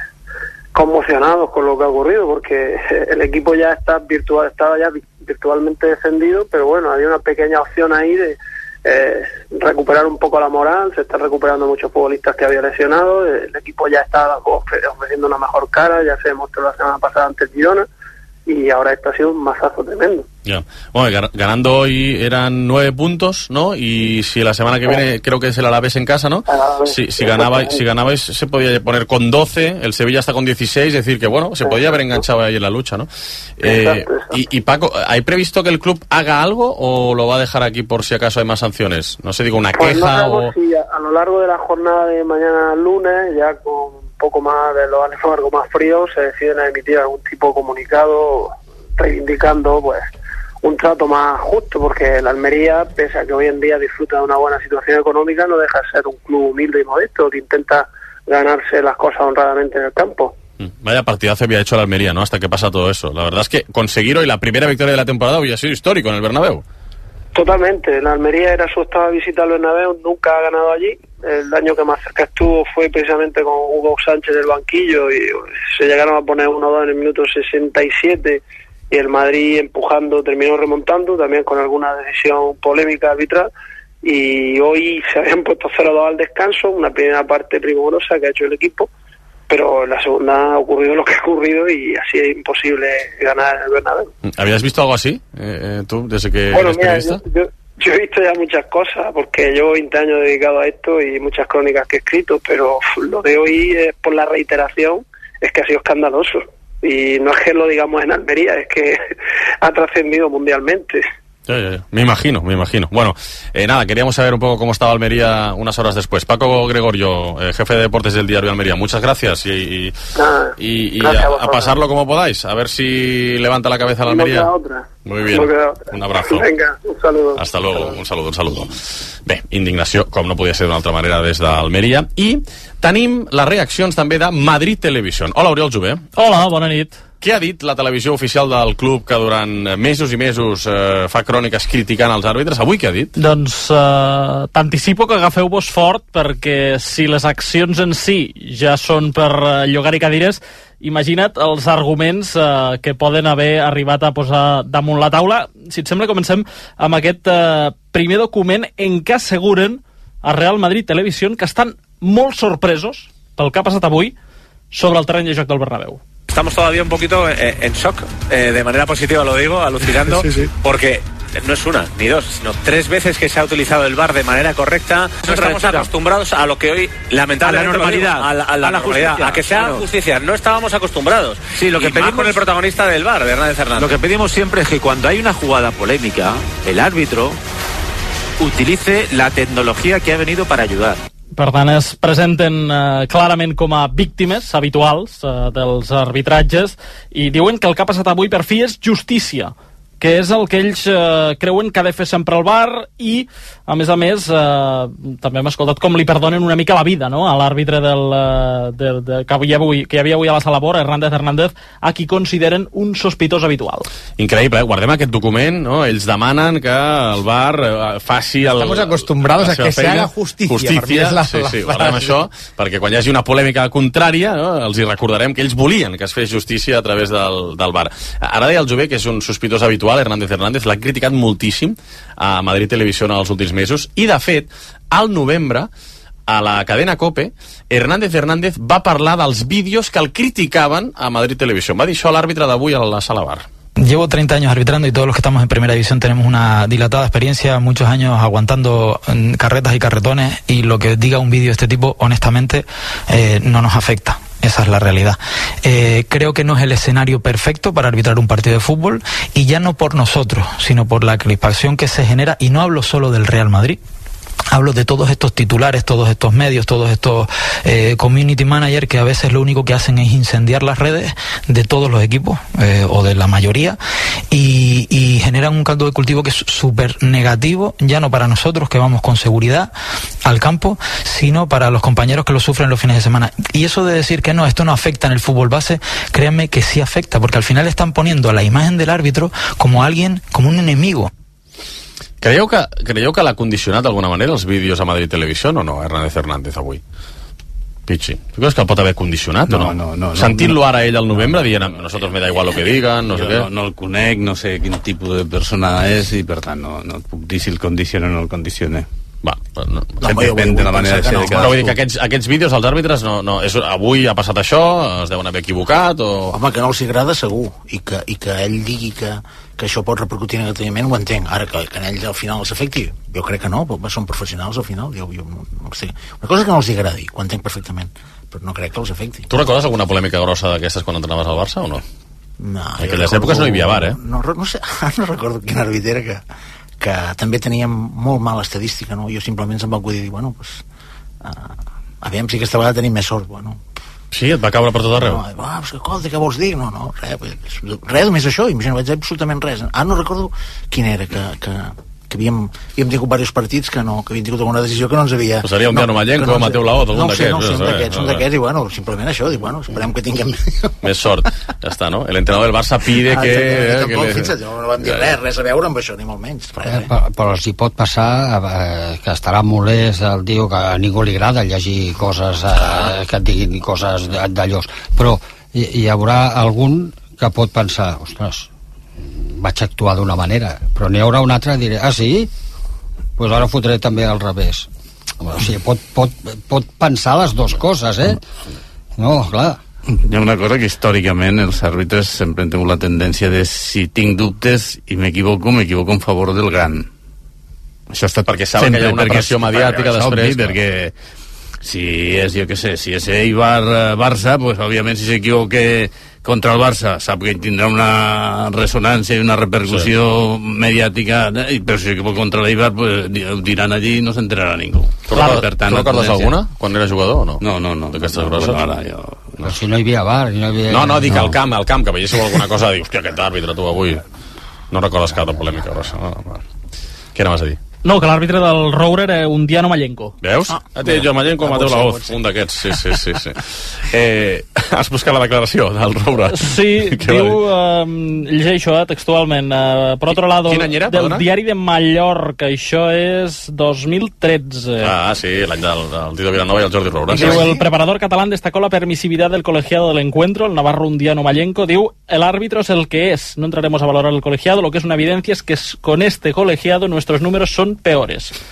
conmocionados con lo que ha ocurrido, porque el equipo ya está virtual, estaba ya virtualmente descendido, pero bueno, había una pequeña opción ahí de eh, recuperar un poco la moral. Se están recuperando muchos futbolistas que había lesionado, el equipo ya está ofreciendo una mejor cara, ya se demostró la semana pasada ante el Girona, y ahora esto ha sido un mazazo tremendo. Ya. Bueno, ganando hoy eran nueve puntos, ¿no? Y si la semana que viene creo que es el Alavés en casa, ¿no? Si, si ganabais, si ganabais se podía poner con doce, el Sevilla está con dieciséis, es decir que bueno, se podía haber enganchado ahí en la lucha, ¿no? Eh, y, y Paco, ¿hay previsto que el club haga algo o lo va a dejar aquí por si acaso hay más sanciones? No sé, digo, una pues queja no o... Si a, a lo largo de la jornada de mañana lunes, ya con un poco más de los ánimos algo más fríos, se deciden a emitir algún tipo de comunicado reivindicando pues un trato más justo, porque el Almería, pese a que hoy en día disfruta de una buena situación económica, no deja de ser un club humilde y modesto que intenta ganarse las cosas honradamente en el campo. Vaya partidazo había hecho el Almería, ¿no? Hasta que pasa todo eso. La verdad es que conseguir hoy la primera victoria de la temporada hubiera sido histórico en el Bernabéu. Totalmente. La Almería era su octava visita al Bernabéu, nunca ha ganado allí. El año que más cerca estuvo fue precisamente con Hugo Sánchez del banquillo y se llegaron a poner uno dos en el minuto sesenta y siete y el Madrid empujando terminó remontando, también con alguna decisión polémica arbitral, y hoy se habían puesto cero dos al descanso, una primera parte primorosa que ha hecho el equipo, pero en la segunda ha ocurrido lo que ha ocurrido y así es imposible ganar en el Bernabéu. ¿Habías visto algo así, eh, tú, desde que bueno, eres mira, periodista? Yo, yo, yo he visto ya muchas cosas, porque llevo veinte años dedicado a esto y muchas crónicas que he escrito, pero lo de hoy, es por la reiteración, es que ha sido escandaloso. Y no es que lo digamos en Almería, es que ha trascendido mundialmente. Ya, ya, ya. Me imagino, me imagino. Bueno, eh, nada, queríamos saber un poco cómo estaba Almería unas horas después. Paco Gregorio, eh, jefe de deportes del diario Almería, muchas gracias y, y, ah, y, y gracias a, a, a pasarlo como podáis, a ver si levanta la cabeza la Almería. No otra. Muy bien, no un abrazo. Venga, un saludo. Hasta luego, un saludo, un saludo. Bé, indignació, com no podia ser d'una altra manera, des d'Almeria. I tenim les reaccions també de Madrid Televisió. Hola, Oriol Jové. Hola, bona nit. Què ha dit la televisió oficial del club que durant mesos i mesos eh, fa cròniques criticant els àrbitres? Avui què ha dit? Doncs eh, t'anticipo que agafeu-vos fort, perquè si les accions en si ja són per eh, llogar-hi cadires, imagina't els arguments eh, que poden haver arribat a posar damunt la taula. Si et sembla, comencem amb aquest eh, primer document en què asseguren a Real Madrid Televisió que estan molt sorpresos pel que ha passat avui sobre el terreny de joc del Bernabéu. Estamos todavía un poquito en shock, eh, de manera positiva lo digo, alucinando, sí, sí. Porque no es una ni dos, sino tres veces que se ha utilizado el V A R de manera correcta. No estamos acostumbrados a lo que hoy, lamentablemente, a la normalidad, a la, a la, a la normalidad, justicia, a que sea claro. justicia. No estábamos acostumbrados. Sí, lo que y pedimos con el protagonista del V A R, de Hernández Hernández. Lo que pedimos siempre es que cuando hay una jugada polémica, el árbitro utilice la tecnología que ha venido para ayudar. Per tant, es presenten eh, clarament com a víctimes habituals eh, dels arbitratges i diuen que el que ha passat avui per fi és justícia, que és el que ells eh, creuen que ha de fer sempre el V A R i, a més a més, eh, també hem escoltat com li perdonen una mica la vida, no?, a l'àrbitre del, de, de, que, havia avui, que hi havia avui a la sala Bor, Hernández Hernández, a qui consideren un sospitós habitual. Increïble, eh? Guardem aquest document, no? Ells demanen que el V A R eh, faci el, Estamos acostumbrados a que se haga justicia. Justicia, la, sí, sí, guardem la... això, perquè quan hi hagi una polèmica contrària, no? Els hi recordarem que ells volien que es fes justícia a través del, del V A R. Ara deia el Jové que és un sospitós habitual, Hernández Hernández l'ha criticat moltíssim a Madrid Televisió en els últims mesos i, de fet, al novembre, a la cadena COPE, Hernández Hernández va parlar dels vídeos que el criticaven a Madrid Televisió. Va dir això l'àrbitre d'avui a la sala V A R. Llevo treinta años arbitrando y todos los que estamos en primera división tenemos una dilatada experiencia, muchos años aguantando carretas y carretones, y lo que diga un vídeo de este tipo, honestamente, eh, no nos afecta. Esa es la realidad. Eh, creo que no es el escenario perfecto para arbitrar un partido de fútbol, y ya no por nosotros, sino por la crispación que se genera, y no hablo solo del Real Madrid. Hablo de todos estos titulares, todos estos medios, todos estos eh, community managers que a veces lo único que hacen es incendiar las redes de todos los equipos, eh, o de la mayoría, y, y generan un caldo de cultivo que es súper negativo, ya no para nosotros que vamos con seguridad al campo, sino para los compañeros que lo sufren los fines de semana. Y eso de decir que no, esto no afecta en el fútbol base, créanme que sí afecta, porque al final están poniendo a la imagen del árbitro como alguien, como un enemigo. Creieu que, creieu que l'ha condicionat d'alguna manera els vídeos a Madrid Televisió o no, Hernández Hernández, avui? Pichi, tu creus que el pot haver condicionat no, o no? no, no Sentint-lo no, ara ell al novembre dient nosotros me da igual lo que digan, no sé què. No, no el conec, no sé quin tipus de persona és i per tant no, no et puc dir si el condiciona o no el condiciona. Va, no, no, depèn de la manera de ser de cada. Però vull dir que aquests, aquests vídeos als àrbitres no, no, és, avui ha passat això, es deuen haver equivocat o... Home, que no els agrada segur, i que, i que ell digui que, que això pot repercutir negativament, ho entenc. Ara, que, que en ells al final els afecti, jo crec que no, però són professionals al final, jo, jo no, no sé. Una cosa que no els agradi, ho entenc perfectament, però no crec que els afecti. Tu recordes alguna polèmica grossa d'aquestes quan entrenaves al Barça o no? No. En aquelles recordo, èpoques no hi havia V A R, eh? No, no sé, no recordo quin àrbitre era que... que també teníem molt mala estadística, no? Jo simplement se'm va acudir dir, bueno, pues, uh, aviam si aquesta vegada tenim més sort, bueno. Sí, et va caure per tot arreu? No, ah, pues, escolta, què vols dir? No, no, res, res només això, imagina, vaig dir absolutament res. Ah, no recordo quin era, que, que, que havíem, havíem tingut diversos partits que no, que havíem tingut alguna decisió que no ens havia... Pues seria un Diano Mallenco, no, Mateu Laoz, algun d'aquests. No sé, no sé, d'aquests, són d'aquests, i bueno, simplement això, dic, bueno, esperem que tinguem... Més sort, ja està, no? El entrenador del Barça pide que... Ah, tampoc, que le... fixa't, no vam dir res, res a veure amb això, ni molt menys. Res, eh, però, però si pot passar eh, que estarà molest el tio, que a ningú li agrada llegir coses, eh, que et diguin coses d'allòs, però hi, hi haurà algun que pot pensar, ostres, vaig actuar d'una manera, però n'hi haurà un altre que diré, ah sí? Pues ara fotré també al revés. O sigui, pot, pot, pot pensar les dues coses, eh? No, clar. Hi ha una cosa que històricament els àrbitres sempre han tingut la tendència de si tinc dubtes i m'equivoco, m'equivoco en favor del gran. Això ha estat perquè saben que hi ha una pressió mediàtica després. Obvi, perquè si és, jo què sé, si és Eibar-Barça, pues, òbviament si s'equivoque contra el Barça sap que tindrà una ressonància i una repercussió sí. mediàtica, però si s'equivoca contra l'Eibar, pues, ho diran allí i no s'enterarà ningú. Tu recordes, tu recordes alguna? Quan era jugador o no? No, no, no. D'aquestes grosses? Bueno, ara, jo... No. Però si no hi havia bar, no hi havia... No, no, dic no. al camp, al camp, que veiéssiu alguna cosa, dius, hòstia, aquest àrbitre, tu, avui... No recordes cap de polèmica grossa. No, no. Què anaves a dir? No, que l'àrbitre del Roure era un Diano Mallenco. Veus? Ah, ah jo Mallenco, Mateu Laoz, un d'aquests, sí, sí, sí. sí. Eh, has buscat la declaració del Roure? Sí, diu, um, llegeixo eh, textualment, uh, per otro lado, Quin any era, del perdona? diari de Mallorca, això és dos mil tretze. Ah, sí, l'any del, del Tito Vilanova i el Jordi Roure. Diu, el preparador catalán destacó la permisividad del colegiado del encuentro, el navarro un Diano Mallenco, diu, el árbitro es el que es, no entraremos a valorar el colegiado, lo que es una evidencia es que con este colegiado nuestros números son peores.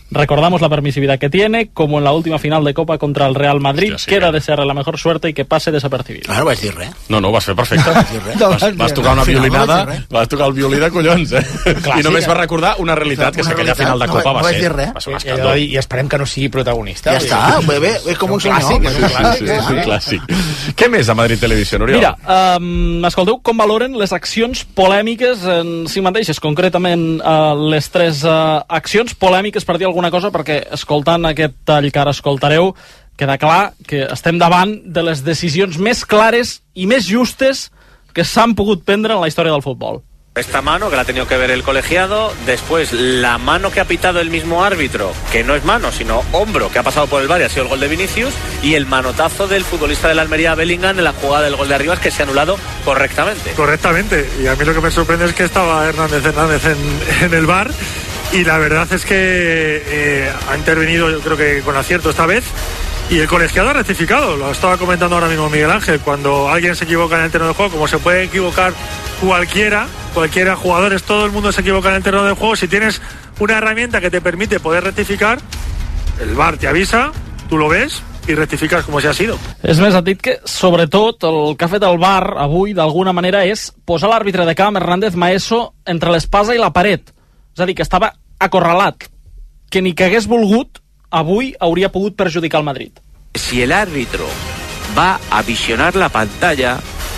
Recordamos la permisividad que tiene, como en la última final de Copa contra el Real Madrid. Hòstia, sí, queda de desearle la mejor suerte y que pase desapercibido. Ara no vaig dir res. No, no, ho vas fer perfecte. No vas, vas, vas tocar una violinada, no vas tocar el violí de collons, eh? Clar, I només sí, vas recordar una realitat, que és aquella final de Copa va ser. Va ser un escàndol. I esperem que no sigui protagonista. Ja està, bé, bé, és com un senyor. És un clàssic, és un clàssic. Què més a Madrid Televisió, Oriol? Mira, um, escolteu com valoren les accions polèmiques en si mateixes, concretament uh, les tres uh, accions polèmiques, per dir alguna cosa, perquè escoltant aquest tall que ara escoltareu, queda clar que estem davant de les decisions més clares i més justes que s'han pogut prendre en la història del futbol. Esta mano que la ha tenido que ver el colegiado, después la mano que ha pitado el mismo árbitro, que no es mano, sino hombro, que ha pasado por el V A R y ha sido el gol de Vinicius, y el manotazo del futbolista de la Almería, Bellingham, en la jugada del gol de Arribas, que se ha anulado correctamente. Correctamente, y a mí lo que me sorprende es que estaba Hernández Hernández en, en el V A R, y la verdad es que eh, ha intervenido, yo creo que con acierto esta vez, y el colegiado ha rectificado. Lo estaba comentando ahora mismo Miguel Ángel. Cuando alguien se equivoca en el terreno de juego, como se puede equivocar cualquiera, cualquiera jugadores, todo el mundo se equivoca en el terreno de juego. Si tienes una herramienta que te permite poder rectificar, el V A R te avisa, tú lo ves i rectifiques com si ha sido. És més, ha dit que, sobretot, el que ha fet el V A R avui, d'alguna manera, és posar l'àrbitre de camp, Hernández Maeso, entre l'espasa i la paret. És a dir, que estava acorralat, que ni que hagués volgut, avui hauria pogut perjudicar el Madrid. Si el árbitro va a visionar la pantalla,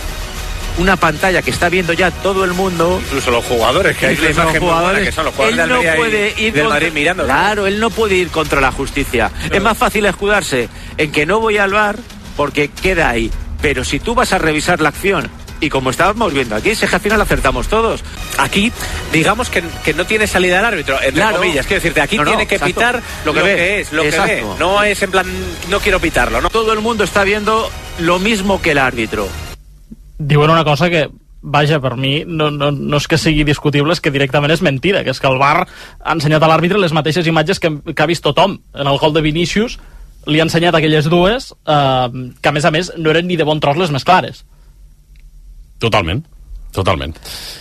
una pantalla que está viendo ya todo el mundo, incluso los jugadores, que hay la imagen jugadores, que son los jugadores él de Almería no puede y ir del contra, Madrid mirando. Claro, él no puede ir contra la justicia. No. Es más fácil escudarse en que no voy al V A R porque queda ahí. Pero si tú vas a revisar la acción, y como estábamos viendo aquí, si es que al final acertamos todos. Aquí, digamos que, que no tiene salida el árbitro, entre claro. comillas. Quiero decirte, aquí no, no, tiene que exacto. pitar lo que, lo que es, lo exacto. que ve. No es en plan, no quiero pitarlo, ¿no? Todo el mundo está viendo lo mismo que el árbitro. Diuen una cosa que, vaja, per mi no, no, no és que sigui discutible, és que directament és mentida, que és que el V A R ha ensenyat a l'àrbitre les mateixes imatges que, que ha vist tothom. En el gol de Vinicius li ha ensenyat aquelles dues, eh, que a més a més no eren ni de bon tros les més clares. Totalment, totalment.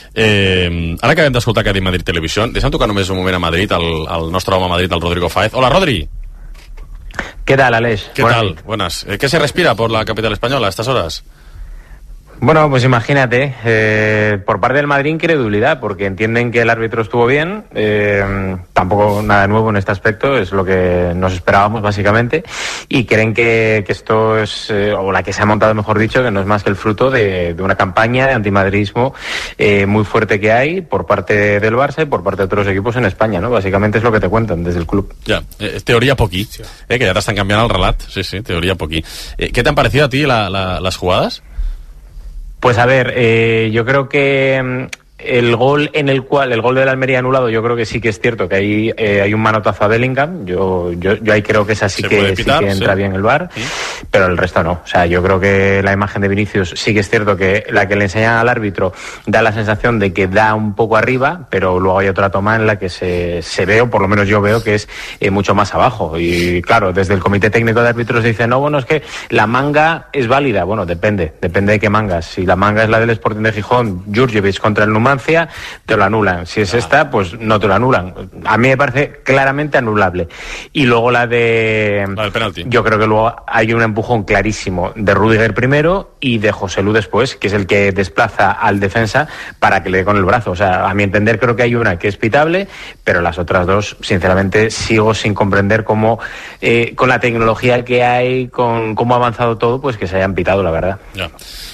Eh, ara acabem d'escoltar que ha dit Madrid Televisió, deixa'm tocar només un moment a Madrid, el, el nostre home a Madrid, el Rodrigo Fáez. Hola, Rodri. ¿Qué tal, Aleix? ¿Qué Buenas. tal? Buenas. Eh, ¿Qué se respira por la capital española a estas horas? Bueno, pues imagínate, eh, por parte del Madrid incredulidad, porque entienden que el árbitro estuvo bien, eh, tampoco nada nuevo en este aspecto, es lo que nos esperábamos básicamente, y creen que, que esto es, eh, o la que se ha montado mejor dicho, que no es más que el fruto de, de una campaña de antimadridismo eh, muy fuerte que hay por parte del Barça y por parte de otros equipos en España, ¿no? Básicamente es lo que te cuentan desde el club. Ya, eh, teoría poquí, eh, que ya te están cambiando el relat, sí, sí, teoría poquí. Eh, ¿Qué te han parecido a ti la, la, las jugadas? Pues a ver, eh, yo creo que el gol en el cual, el gol del Almería anulado, yo creo que sí que es cierto que ahí eh, hay un manotazo a Bellingham, yo, yo, yo ahí creo que esa sí, que, pitar, sí que entra sí. bien el V A R, ¿sí? Pero el resto no. O sea, yo creo que la imagen de Vinicius sí que es cierto que la que le enseñan al árbitro da la sensación de que da un poco arriba, pero luego hay otra toma en la que se, se ve, o por lo menos yo veo que es eh, mucho más abajo. Y claro, desde el comité técnico de árbitros dice, no, bueno, es que la manga es válida. Bueno, depende, depende de qué mangas. Si la manga es la del Sporting de Gijón, Jurjevic contra el Numancia, te lo anulan. Si es esta, pues no te lo anulan. A mí me parece claramente anulable. Y luego la de... La del penalti. Yo creo que luego hay un empujón clarísimo de Rüdiger primero y de Joselu después, que es el que desplaza al defensa para que le dé con el brazo. O sea, a mi entender creo que hay una que es pitable, pero las otras dos, sinceramente, sigo sin comprender cómo, eh, con la tecnología que hay, con cómo ha avanzado todo, pues que se hayan pitado, la verdad. Ya.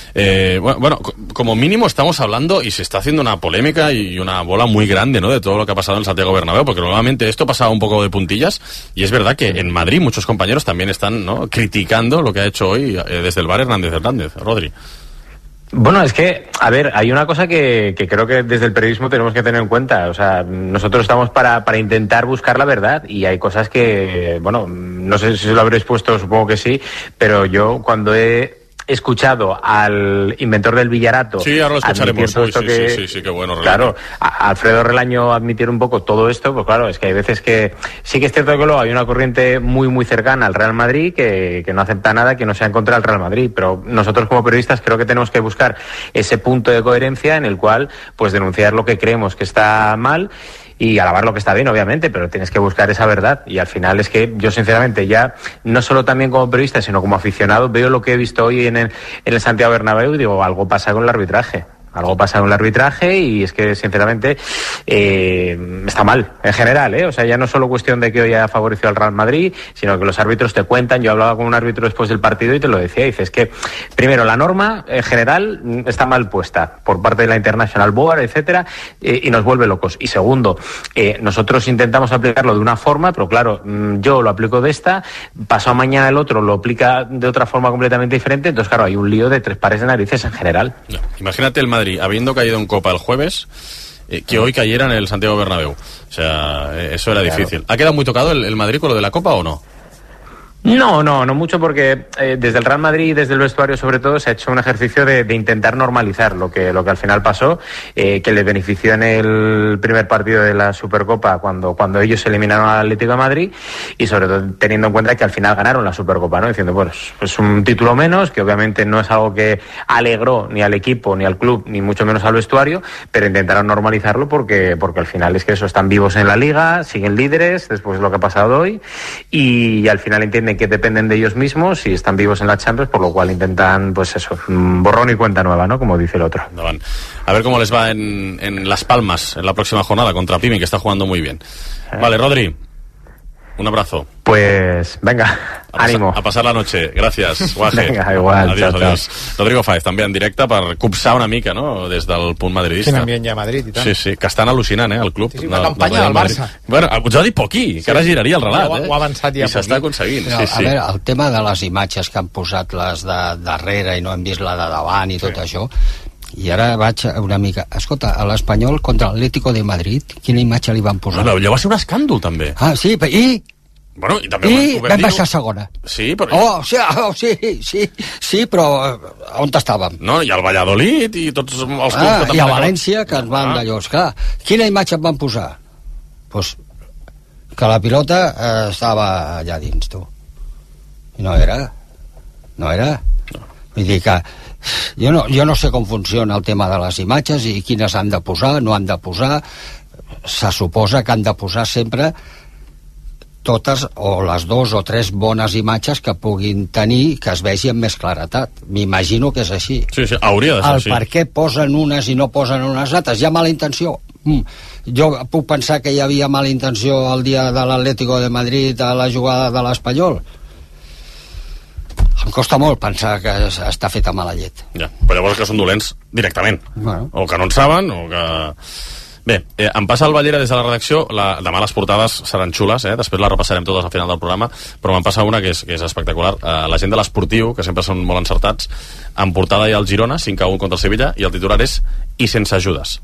Eh, bueno, bueno, como mínimo estamos hablando y se está haciendo una polémica y una bola muy grande, ¿no?, de todo lo que ha pasado en Santiago Bernabéu, porque normalmente esto pasaba un poco de puntillas y es verdad que en Madrid muchos compañeros también están, ¿no?, criticando lo que ha hecho hoy eh, desde el V A R Hernández Hernández. Rodri. Bueno, es que, a ver, hay una cosa que, que creo que desde el periodismo tenemos que tener en cuenta. O sea, nosotros estamos para, para intentar buscar la verdad y hay cosas que, bueno, no sé si lo habréis puesto, supongo que sí, pero yo cuando he escuchado al inventor del Villarato. Sí, ahora lo escucharemos. Uy, sí, que, sí, sí, sí, qué bueno. Relaño. Claro, a Alfredo Relaño admitir un poco todo esto, pues claro, es que hay veces que sí que es cierto que luego hay una corriente muy, muy cercana al Real Madrid que, que no acepta nada que no sea en contra del Real Madrid, pero nosotros como periodistas creo que tenemos que buscar ese punto de coherencia en el cual, pues denunciar lo que creemos que está mal y alabar lo que está bien, obviamente, pero tienes que buscar esa verdad. Y al final es que yo, sinceramente, ya no solo también como periodista, sino como aficionado, veo lo que he visto hoy en el, en el Santiago Bernabéu y digo, algo pasa con el arbitraje. Algo pasa con el arbitraje y es que, sinceramente, eh, está mal, en general, ¿eh? O sea, ya no es solo cuestión de que hoy haya favorecido al Real Madrid, sino que los árbitros te cuentan. Yo hablaba con un árbitro después del partido y te lo decía, y dices que, primero, la norma, en general, está mal puesta por parte de la International Board, etcétera, eh, y nos vuelve locos. Y segundo, eh, nosotros intentamos aplicarlo de una forma, pero claro, yo lo aplico de esta, pasado mañana el otro lo aplica de otra forma completamente diferente, entonces, claro, hay un lío de tres pares de narices en general. No. Imagínate el Madrid habiendo caído en Copa el jueves, eh, que hoy cayera en el Santiago Bernabéu. O sea, eh, eso era Claro. difícil. ¿Ha quedado muy tocado el, el Madrid con lo de la Copa o no? No, no, no mucho, porque eh, desde el Real Madrid y desde el vestuario sobre todo se ha hecho un ejercicio de, de intentar normalizar lo que, lo que al final pasó, eh, que le benefició en el primer partido de la Supercopa cuando, cuando ellos eliminaron al Atlético de Madrid, y sobre todo teniendo en cuenta que al final ganaron la Supercopa, ¿no? Diciendo, bueno, pues un título menos, que obviamente no es algo que alegró ni al equipo, ni al club, ni mucho menos al vestuario, pero intentaron normalizarlo porque, porque al final es que eso, están vivos en la Liga, siguen líderes después de lo que ha pasado hoy, y al final entienden que dependen de ellos mismos y están vivos en la Champions, por lo cual intentan, pues eso, borrón y cuenta nueva, ¿no? Como dice el otro. A ver cómo les va en, en Las Palmas en la próxima jornada contra Pimi, que está jugando muy bien. Vale, Rodri, un abrazo. Pues venga, a ánimo. A pasar la noche. Gràcies, Guaje. Venga, igual. Adiós, Chao, adiós. Rodrigo Fáez, també en directe per copsar una mica, no?, des del punt madridista. Quin ambient hi ha a Madrid, i tant. Sí, sí, que estan al·lucinant, eh, el club. Sí, sí, una campanya del Barça. Bueno, ens ho ha dit Poquí, que ara giraria el relat, ho, eh? ho ha avançat ja I s'està aconseguint, Però, sí, sí. A veure, el tema de les imatges que han posat, les de darrere i no hem vist la de davant i tot sí. això, i ara vaig una mica... Escolta, a l'Espanyol contra l'Atlético de Madrid, quina imatge li van posar? Bueno, allò va ser un escàndol, també. Ah, sí, i... Bueno, i també I ho vam vam dir... baixar a segona. Sí, però... Oh, sí, oh, sí, sí, sí, però on estàvem? No, i el Valladolid i tots els clubs... Ah, que i a també- València, que ens van Ah. d'allò. Esclar, quina imatge et van posar? Pues que la pilota eh, estava allà dins, tu. I no era. No era. Vull dir que jo no, jo no sé com funciona el tema de les imatges i quines han de posar, no han de posar. Se suposa que han de posar sempre totes o les dos o tres bones imatges que puguin tenir, que es vegi amb més claretat. M'imagino que és així. Sí, sí, hauria de ser El així. per què posen unes i no posen unes altres? Hi ha mala intenció? Mm. Jo puc pensar que hi havia mala intenció el dia de l'Atlético de Madrid a la jugada de l'Espanyol. Em costa molt pensar que es- està feta mala llet. Ja, però llavors que són dolents directament. Bueno. O que no en saben, o que... Bé, eh, em passa el Ballera des de la redacció. La, demà les portades seran xules, eh? Després les repassarem totes al final del programa, però me'n passa una que és, que és espectacular. Eh, la gent de l'Esportiu, que sempre són molt encertats, en portada hi ha el Girona, cinc a un contra el Sevilla, i el titular és "i sense ajudes".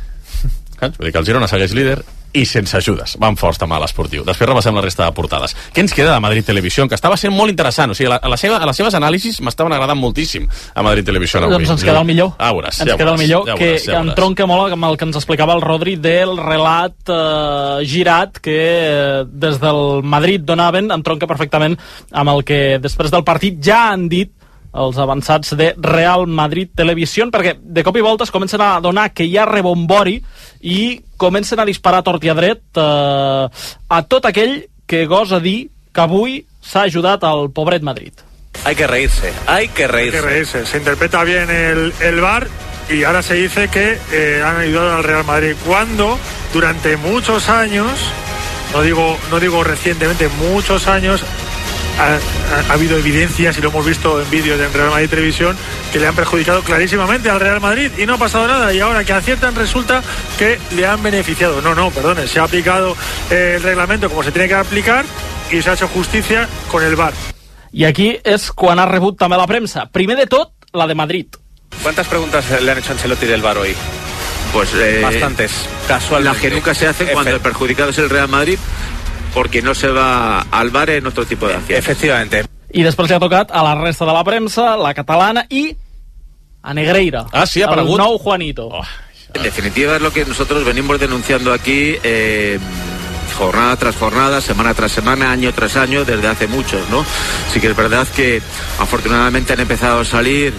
Saps? Vull dir que el Girona segueix líder i sense ajudes. Van forts també a l'Esportiu. Després repassem la resta de portades. Què ens queda de Madrid Televisió? Que estava sent molt interessant. O sigui, a, la seva, a les seves anàlisis m'estaven agradant moltíssim a Madrid Televisió avui. Doncs ens queda el millor. Ah, veuràs, ens ja queda el veuràs, millor, ja que, veuràs, ja que veuràs. entronca molt amb el que ens explicava el Rodri del relat eh, girat que eh, des del Madrid donaven, entronca perfectament amb el que després del partit ja han dit els avançats de Real Madrid Televisió, perquè de cop i volta es comencen a donar que hi ha rebombori i comencen a disparar tort i a dret eh, a tot aquell que gosa dir que avui s'ha ajudat al pobret Madrid. Hay que reírse, hay que reírse. Hay que reírse. Se interpreta bien el, el V A R y ahora se dice que eh, han ayudado al Real Madrid cuando durante muchos años, no digo, no digo recientemente, muchos años, ha, ha, ha habido evidencias y lo hemos visto en vídeos de Real Madrid Televisión que le han perjudicado clarísimamente al Real Madrid y no ha pasado nada, y ahora que aciertan resulta que le han beneficiado. No, no, perdone, se ha aplicado eh, el reglamento como se tiene que aplicar y se ha hecho justicia con el V A R. I aquí és quan ha rebut també la premsa. Primer de tot, la de Madrid. ¿Cuántas preguntas le han hecho a Ancelotti del V A R hoy? Pues eh, Bastantes, casualmente. las que nunca se hacen cuando Efe- el perjudicado es el Real Madrid, porque no se va al V A R en otro tipo de acciones. Efectivamente. I després li ha tocat a la resta de la premsa, la catalana i a Negreira. Ah, sí, ha aparegut. El nou Juanito. Oh. En definitiva es lo que nosotros venimos denunciando aquí eh, jornada tras jornada, semana tras semana, año tras año, desde hace muchos, ¿no? Sí que es verdad que afortunadamente han empezado a salir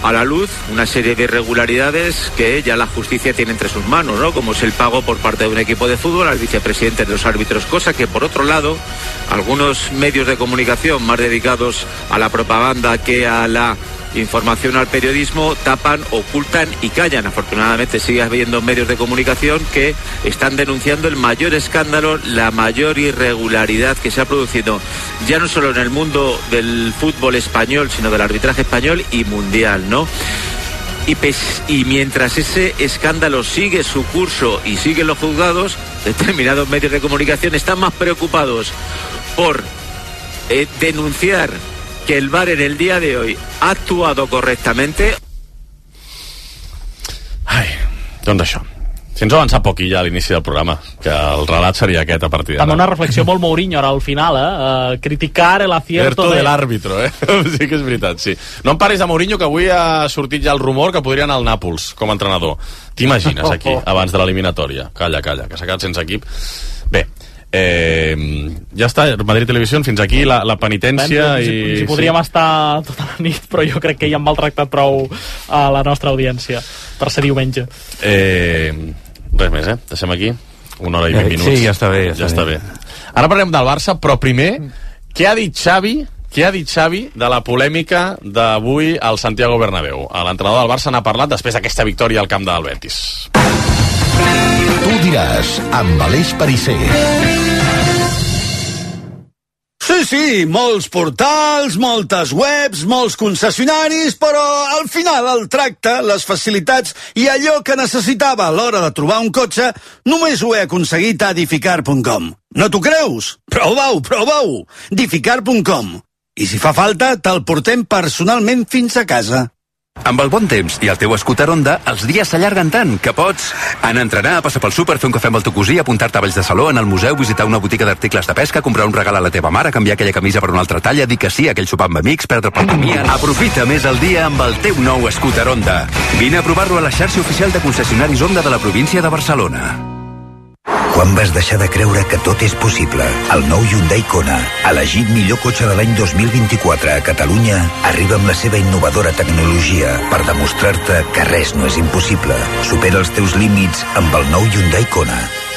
a la luz una serie de irregularidades que ya la justicia tiene entre sus manos, ¿no? Como es el pago por parte de un equipo de fútbol al vicepresidente de los árbitros, cosa que por otro lado algunos medios de comunicación más dedicados a la propaganda que a la información al periodismo tapan, ocultan y callan. Afortunadamente sigue habiendo medios de comunicación que están denunciando el mayor escándalo, la mayor irregularidad que se ha producido ya no solo en el mundo del fútbol español, sino del arbitraje español y mundial, ¿no? Y, pes, y mientras ese escándalo sigue su curso y siguen los juzgados, determinados medios de comunicación están más preocupados por eh, denunciar que el V A R en el día de hoy ha actuado correctamente. Ai, doncs això. Si ens ho avançat poc ja a l'inici del programa, que el relat seria aquest a partir d'ara. Amb una reflexió molt Mourinho ara al final, eh? Uh, criticar el acierto de... de l'àrbitro, eh? Sí que és veritat, sí. No em paris de Mourinho, que avui ha sortit ja el rumor que podria anar al Nàpols com a entrenador. T'imagines aquí, abans de l'eliminatòria? Calla, calla, que s'ha quedat sense equip. Bé, Eh, ja està, Madrid Televisió, fins aquí la, la penitència. Ben, i... si, si podríem sí. estar tota la nit, però jo crec que ja hem maltractat prou a la nostra audiència per ser diumenge. Eh, res més, eh? Deixem aquí una hora i vint minuts. Sí, ja està bé. Ja, ja està està bé. bé. Ara parlem del Barça, però primer, què ha dit Xavi Què ha dit Xavi de la polèmica d'avui al Santiago Bernabéu? L'entrenador del Barça n'ha parlat després d'aquesta victòria al camp del Betis. Tu diràs, amb Aleix Perisser. Sí, sí, molts portals, moltes webs, molts concessionaris, però al final el tracte, les facilitats i allò que necessitava a l'hora de trobar un cotxe només ho he aconseguit a Dificar punt com. No t'ho creus? Prova-ho, prova-ho! Dificar punt com. I si fa falta, te'l portem personalment fins a casa. Amb el bon temps i el teu scooter Honda, els dies s'allarguen tant que pots anar a entrenar, passar pel súper, fer un cafè amb el teu cosí, apuntar-te a Valls de Saló, anar al museu, visitar una botiga d'articles de pesca, comprar un regal a la teva mare, canviar aquella camisa per una altra talla, dir que sí a aquell sopar amb amics, perdre pel camí. Aprofita més el dia amb el teu nou scooter Honda. Vine a provar-lo a la xarxa oficial de concessionaris Honda de la província de Barcelona. Quan vas deixar de creure que tot és possible? El nou Hyundai Kona, elegit millor cotxe de l'any dos mil vint-i-quatre a Catalunya, arriba amb la seva innovadora tecnologia per demostrar-te que res no és impossible. Supera els teus límits amb el nou Hyundai Kona.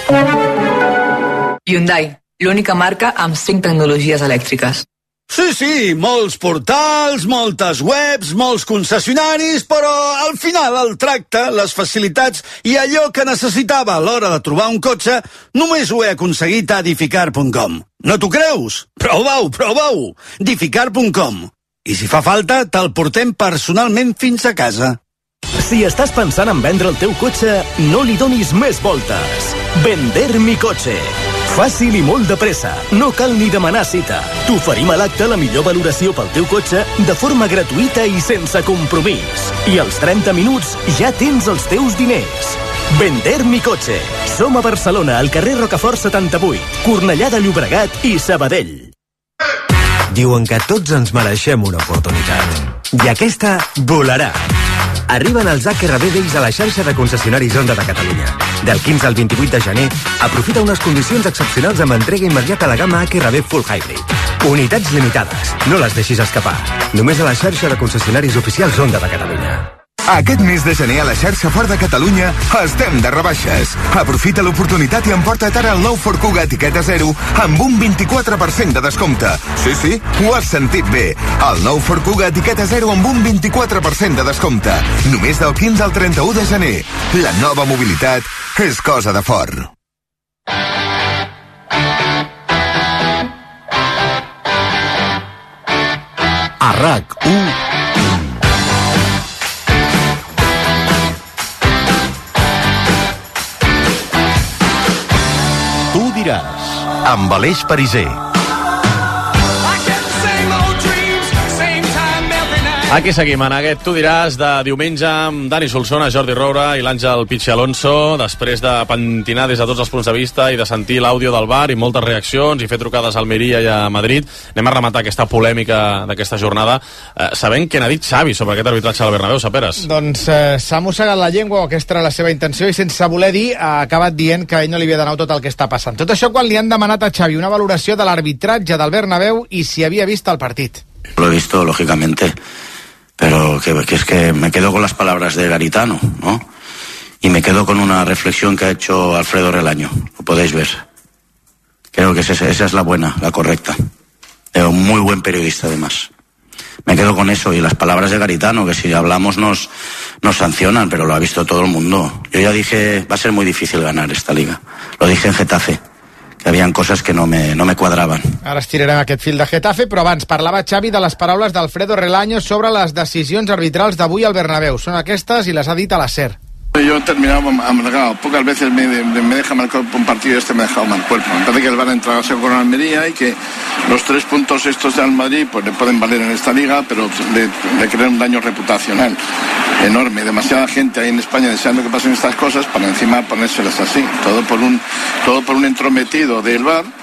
Hyundai, l'única marca amb cinc tecnologies elèctriques. Sí, sí, molts portals, moltes webs, molts concessionaris, però al final el tracte, les facilitats i allò que necessitava a l'hora de trobar un cotxe només ho he aconseguit a Dificar punt com. No t'ho creus? Prova-ho, prova-ho! Dificar punt com. I si fa falta, te'l portem personalment fins a casa. Si estàs pensant en vendre el teu cotxe, no li donis més voltes. Vender mi cotxe. Fàcil i molt de pressa. No cal ni demanar cita. T'oferim a l'acte la millor valoració pel teu cotxe de forma gratuïta i sense compromís. I als trenta minuts ja tens els teus diners. Vender mi cotxe. Som a Barcelona, al carrer Rocafort setanta-vuit, Cornellà de Llobregat i Sabadell. Diuen que tots ens mereixem una oportunitat. I aquesta volarà. Arriben els H R B Days a la xarxa de concessionaris Honda de Catalunya. Del quinze al vint-i-vuit de gener, aprofita unes condicions excepcionals amb entrega immediata a la gamma H R B Full Hybrid. Unitats limitades. No les deixis escapar. Només a la xarxa de concessionaris oficials Honda de Catalunya. Aquest mes de gener a la xarxa Ford de Catalunya estem de rebaixes. Aprofita l'oportunitat i emporta't ara el nou Ford Kuga etiqueta zero amb un vint-i-quatre per cent de descompte. Sí, sí, ho has sentit bé. El nou Ford Kuga etiqueta zero amb un vint-i-quatre per cent de descompte. Només del quinze al trenta-u de gener. La nova mobilitat és cosa de Ford. A RAC u Tu diràs, amb Aleix Perisser. Aquí seguim, en aquest Tu diràs de diumenge amb Dani Solsona, Jordi Roura i l'Àngel Pichi Alonso, després de pentinar des de tots els punts de vista i de sentir l'àudio del V A R i moltes reaccions i fer trucades a Almeria i a Madrid. Anem a rematar aquesta polèmica d'aquesta jornada, eh, sabent què n'ha dit Xavi sobre aquest arbitratge al Bernabéu, Saperes. Doncs eh, s'ha mossegat la llengua, o aquesta era la seva intenció, i sense voler dir ha acabat dient que a ell no li havia donat tot el que està passant. Tot això quan li han demanat a Xavi una valoració de l'arbitratge del Bernabéu i si havia vist el partit. Lo he visto, lógicamente. pero que, que es que me quedo con las palabras de Garitano, ¿no? Y me quedo con una reflexión que ha hecho Alfredo Relaño, lo podéis ver. Creo que esa, esa es la buena, la correcta. Es un muy buen periodista, además. Me quedo con eso y las palabras de Garitano, que si hablamos nos, nos sancionan, pero lo ha visto todo el mundo. Yo ya dije, va a ser muy difícil ganar esta liga. Lo dije en Getafe, que habían coses que no me, no me quadraven. Ara estirarem aquest fil de Getafe, però abans parlava Xavi de les paraules d'Alfredo Relaño sobre les decisions arbitrals d'avui al Bernabéu. Són aquestes i les ha dit a la SER. Yo he terminado amargado. Pocas veces me, me deja mal cuerpo un partido, este me ha dejado mal cuerpo. Me parece que el V A R ha entrado con Almería y que los tres puntos estos de Madrid pues le pueden valer en esta liga, pero le, le crean un daño reputacional enorme. Demasiada gente ahí en España deseando que pasen estas cosas para encima ponérselas así. Todo por un, todo por un entrometido del V A R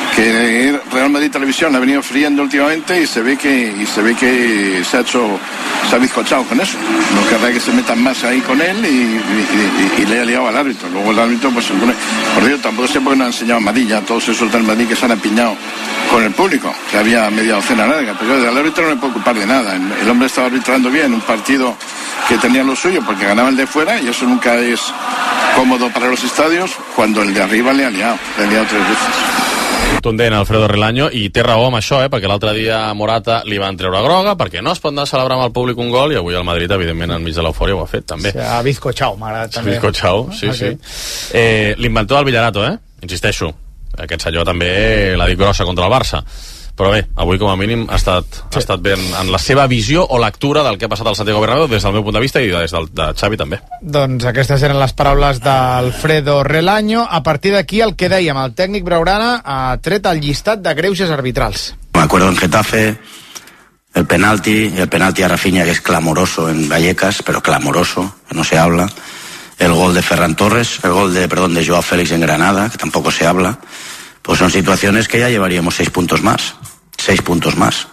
que Real Madrid Televisión ha venido friendo últimamente y se ve que y se ve que se ha hecho se ha bizcochado con eso. No querrá que se metan más ahí con él y, y, y, y le ha liado al árbitro. Luego el árbitro pues se pone, por Dios, tampoco sé por qué no ha enseñado a Madrid, ya todos esos del Madrid que se han apiñado con el público, que había media docena larga, pero el árbitro no le puede ocupar de nada. El hombre estaba arbitrando bien un partido que tenía lo suyo porque ganaba el de fuera y eso nunca es cómodo para los estadios cuando el de arriba le ha liado, le ha liado tres veces. Contundent Alfredo Relaño, i té raó amb això, eh, perquè l'altre dia a Morata li van treure groga, perquè no es pot anar a celebrar amb el públic un gol, i avui el Madrid, evidentment, enmig de l'eufòria ho ha fet, també. Se ha bizcochao, m'agrada també. Bizcochao, sí, okay. sí. Eh, L'inventor del Villarato, eh? Insisteixo, aquest senyor també l'ha dit grossa contra el Barça. Però bé, avui com a mínim ha estat, sí. ha estat bé en, en la seva visió o lectura del que ha passat al Santiago Bernabéu des del meu punt de vista i des del de Xavi també. Doncs aquestes eren les paraules d'Alfredo Relaño. A partir d'aquí el que dèiem, el tècnic Braurana ha tret el llistat de greuges arbitrals. Me acuerdo en Getafe el penalti, el penalti a Rafinha que es clamoroso en Vallecas, pero clamoroso, que no se habla. El gol de Ferran Torres, el gol de, perdón, de Joao Félix en Granada, que tampoco se habla. Pues son situaciones que ya llevaríamos seis puntos más. Seis puntos más.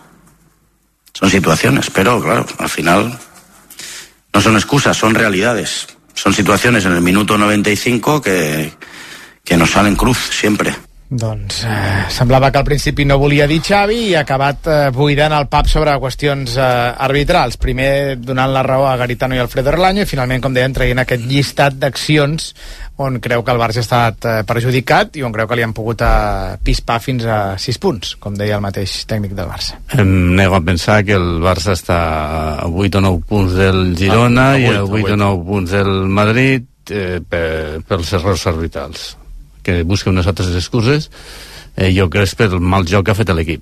Son situaciones, pero claro, al final no son excusas, son realidades. Son situaciones en el minuto noventa y cinco que, que nos salen cruz siempre. Doncs eh, semblava que al principi no volia dir Xavi i ha acabat eh, buidant el pub sobre qüestions eh, arbitrals. Primer donant la raó a Garitano i Alfredo Relaño i finalment, com deien, traient aquest llistat d'accions on creu que el Barça ha estat eh, perjudicat i on creu que li han pogut eh, pispar fins a sis punts, com deia el mateix tècnic del Barça. Em nego a pensar que el Barça està a vuit o nou punts del Girona ah, i a vuit o nou punts del Madrid eh, per, pels errors arbitrals, que busca unes altres excuses, eh, jo crec que és per el mal joc que ha fet l'equip.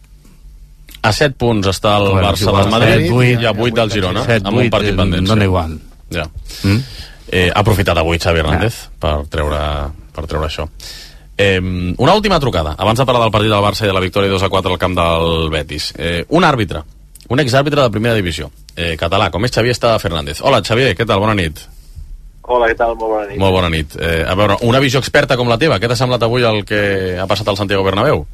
A set punts està el bueno, Barça del Madrid i a vuit del Girona, set, amb un partit pendent. Dona igual. Ja. Mm? Eh, ha aprofitat avui Xavi Hernández ja. per, treure, per treure això. Eh, una última trucada, abans de parlar del partit del Barça i de la victòria dos a quatre al camp del Betis. Eh, un àrbitre, un exàrbitre de primera divisió, eh, català, com és Xavier Estada Fernández. Hola, Xavier, què tal? Bona nit. Hola, què tal? Molt bona nit. Molt bona nit. Eh, a veure, una visió experta com la teva, què t'ha semblat avui el que ha passat al Santiago Bernabéu?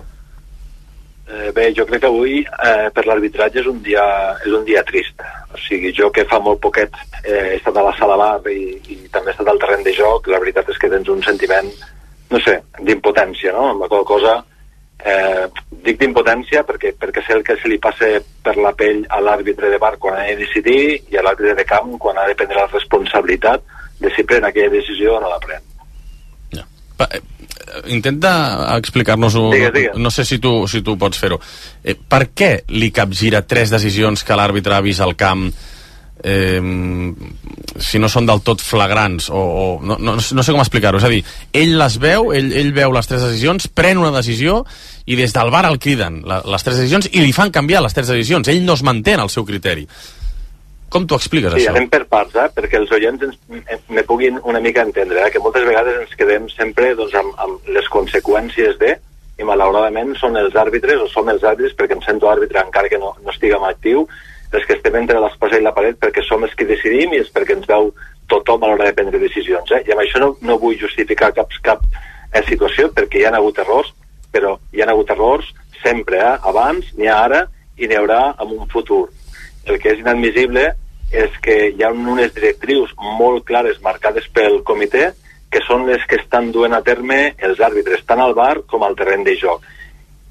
Eh, bé, jo crec que avui eh, per l'arbitratge és un dia és un dia trist. O sigui, jo que fa molt poquet eh, he estat a la sala bar i, i també he estat al terreny de joc, la veritat és que tens un sentiment, no sé, d'impotència, no? Amb la qual cosa eh, dic d'impotència perquè, perquè sé el que se li passa per la pell a l'àrbitre de bar quan ha de decidir i a l'àrbitre de camp quan ha de prendre la responsabilitat de si pren aquella decisió o no la pren. Ja. Pa, eh, intenta explicar-nos-ho, no sé si tu, si tu pots fer-ho. Eh, per què li capgira tres decisions que l'àrbitre ha vist al camp eh, si no són del tot flagrants o, o no, no, no sé com explicar-ho, és a dir, ell les veu, ell, ell veu les tres decisions, pren una decisió i des del bar el criden la, les tres decisions i li fan canviar les tres decisions, ell no es manté en el seu criteri. Com t'ho expliques, sí, això? Sí, anem per parts, eh? Perquè els oients ens, me puguin una mica entendre, eh? Que moltes vegades ens quedem sempre doncs, amb, amb les conseqüències de, i malauradament són els àrbitres, o som els àrbitres, perquè em sento àrbitre encara que no, no estiguem actiu, els que estem entre l'espasa i la paret perquè som els que decidim i és perquè ens veu tothom a l'hora de prendre decisions. Eh? I amb això no, no vull justificar cap, cap eh, situació, perquè hi ha hagut errors, però hi ha hagut errors sempre, eh? Abans, n'hi ha ara, i n'hi haurà en un futur. El que és inadmissible és que hi ha unes directrius molt clares marcades pel comitè que són les que estan duent a terme els àrbitres, tant al bar com al terreny de joc.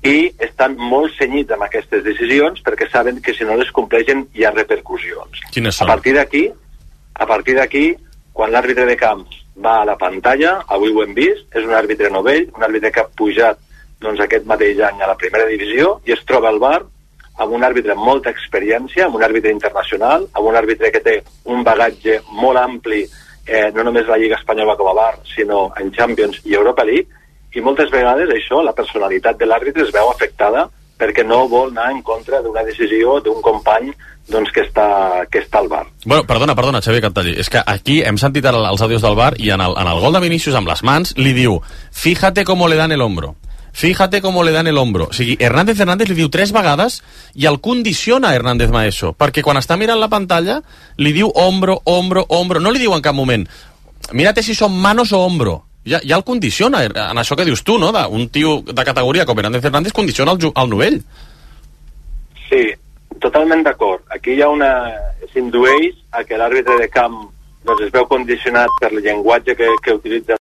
i estan molt cenyits amb aquestes decisions perquè saben que si no les compleixen hi ha repercussions. Quines són? A partir d'aquí, a partir d'aquí, quan l'àrbitre de camp va a la pantalla, avui ho hem vist, és un àrbitre novell, un àrbitre que ha pujat doncs, aquest mateix any a la primera divisió i es troba al V A R amb un àrbitre amb molta experiència, amb un àrbitre internacional, amb un àrbitre que té un bagatge molt ampli, eh, no només la Lliga Espanyola com a V A R, sinó en Champions i Europa League, i moltes vegades això, la personalitat de l'àrbitre es veu afectada perquè no vol anar en contra d'una decisió d'un company doncs, que, està, que està al V A R. Bueno, perdona, perdona, Xavier Cantalli, és que aquí hem sentit el, els àudios del V A R i en el, en el gol de Vinícius amb les mans li diu, fíjate cómo le dan el hombro. Fíjate cómo le dan el hombro. O sigui, Hernández Hernández li diu tres vegades i el condiciona Hernández Maeso, perquè quan està mirant la pantalla li diu hombro, hombro, hombro. No li diu en cap moment, mírate si són manos o hombro. Ja, ja el condiciona, en això que dius tu, no? Un tio de categoria com Hernández Hernández condiciona el, el novell. Sí, totalment d'acord. Aquí hi ha una... s'indueix a que l'àrbitre de camp doncs, es veu condicionat per el llenguatge que, que utilitza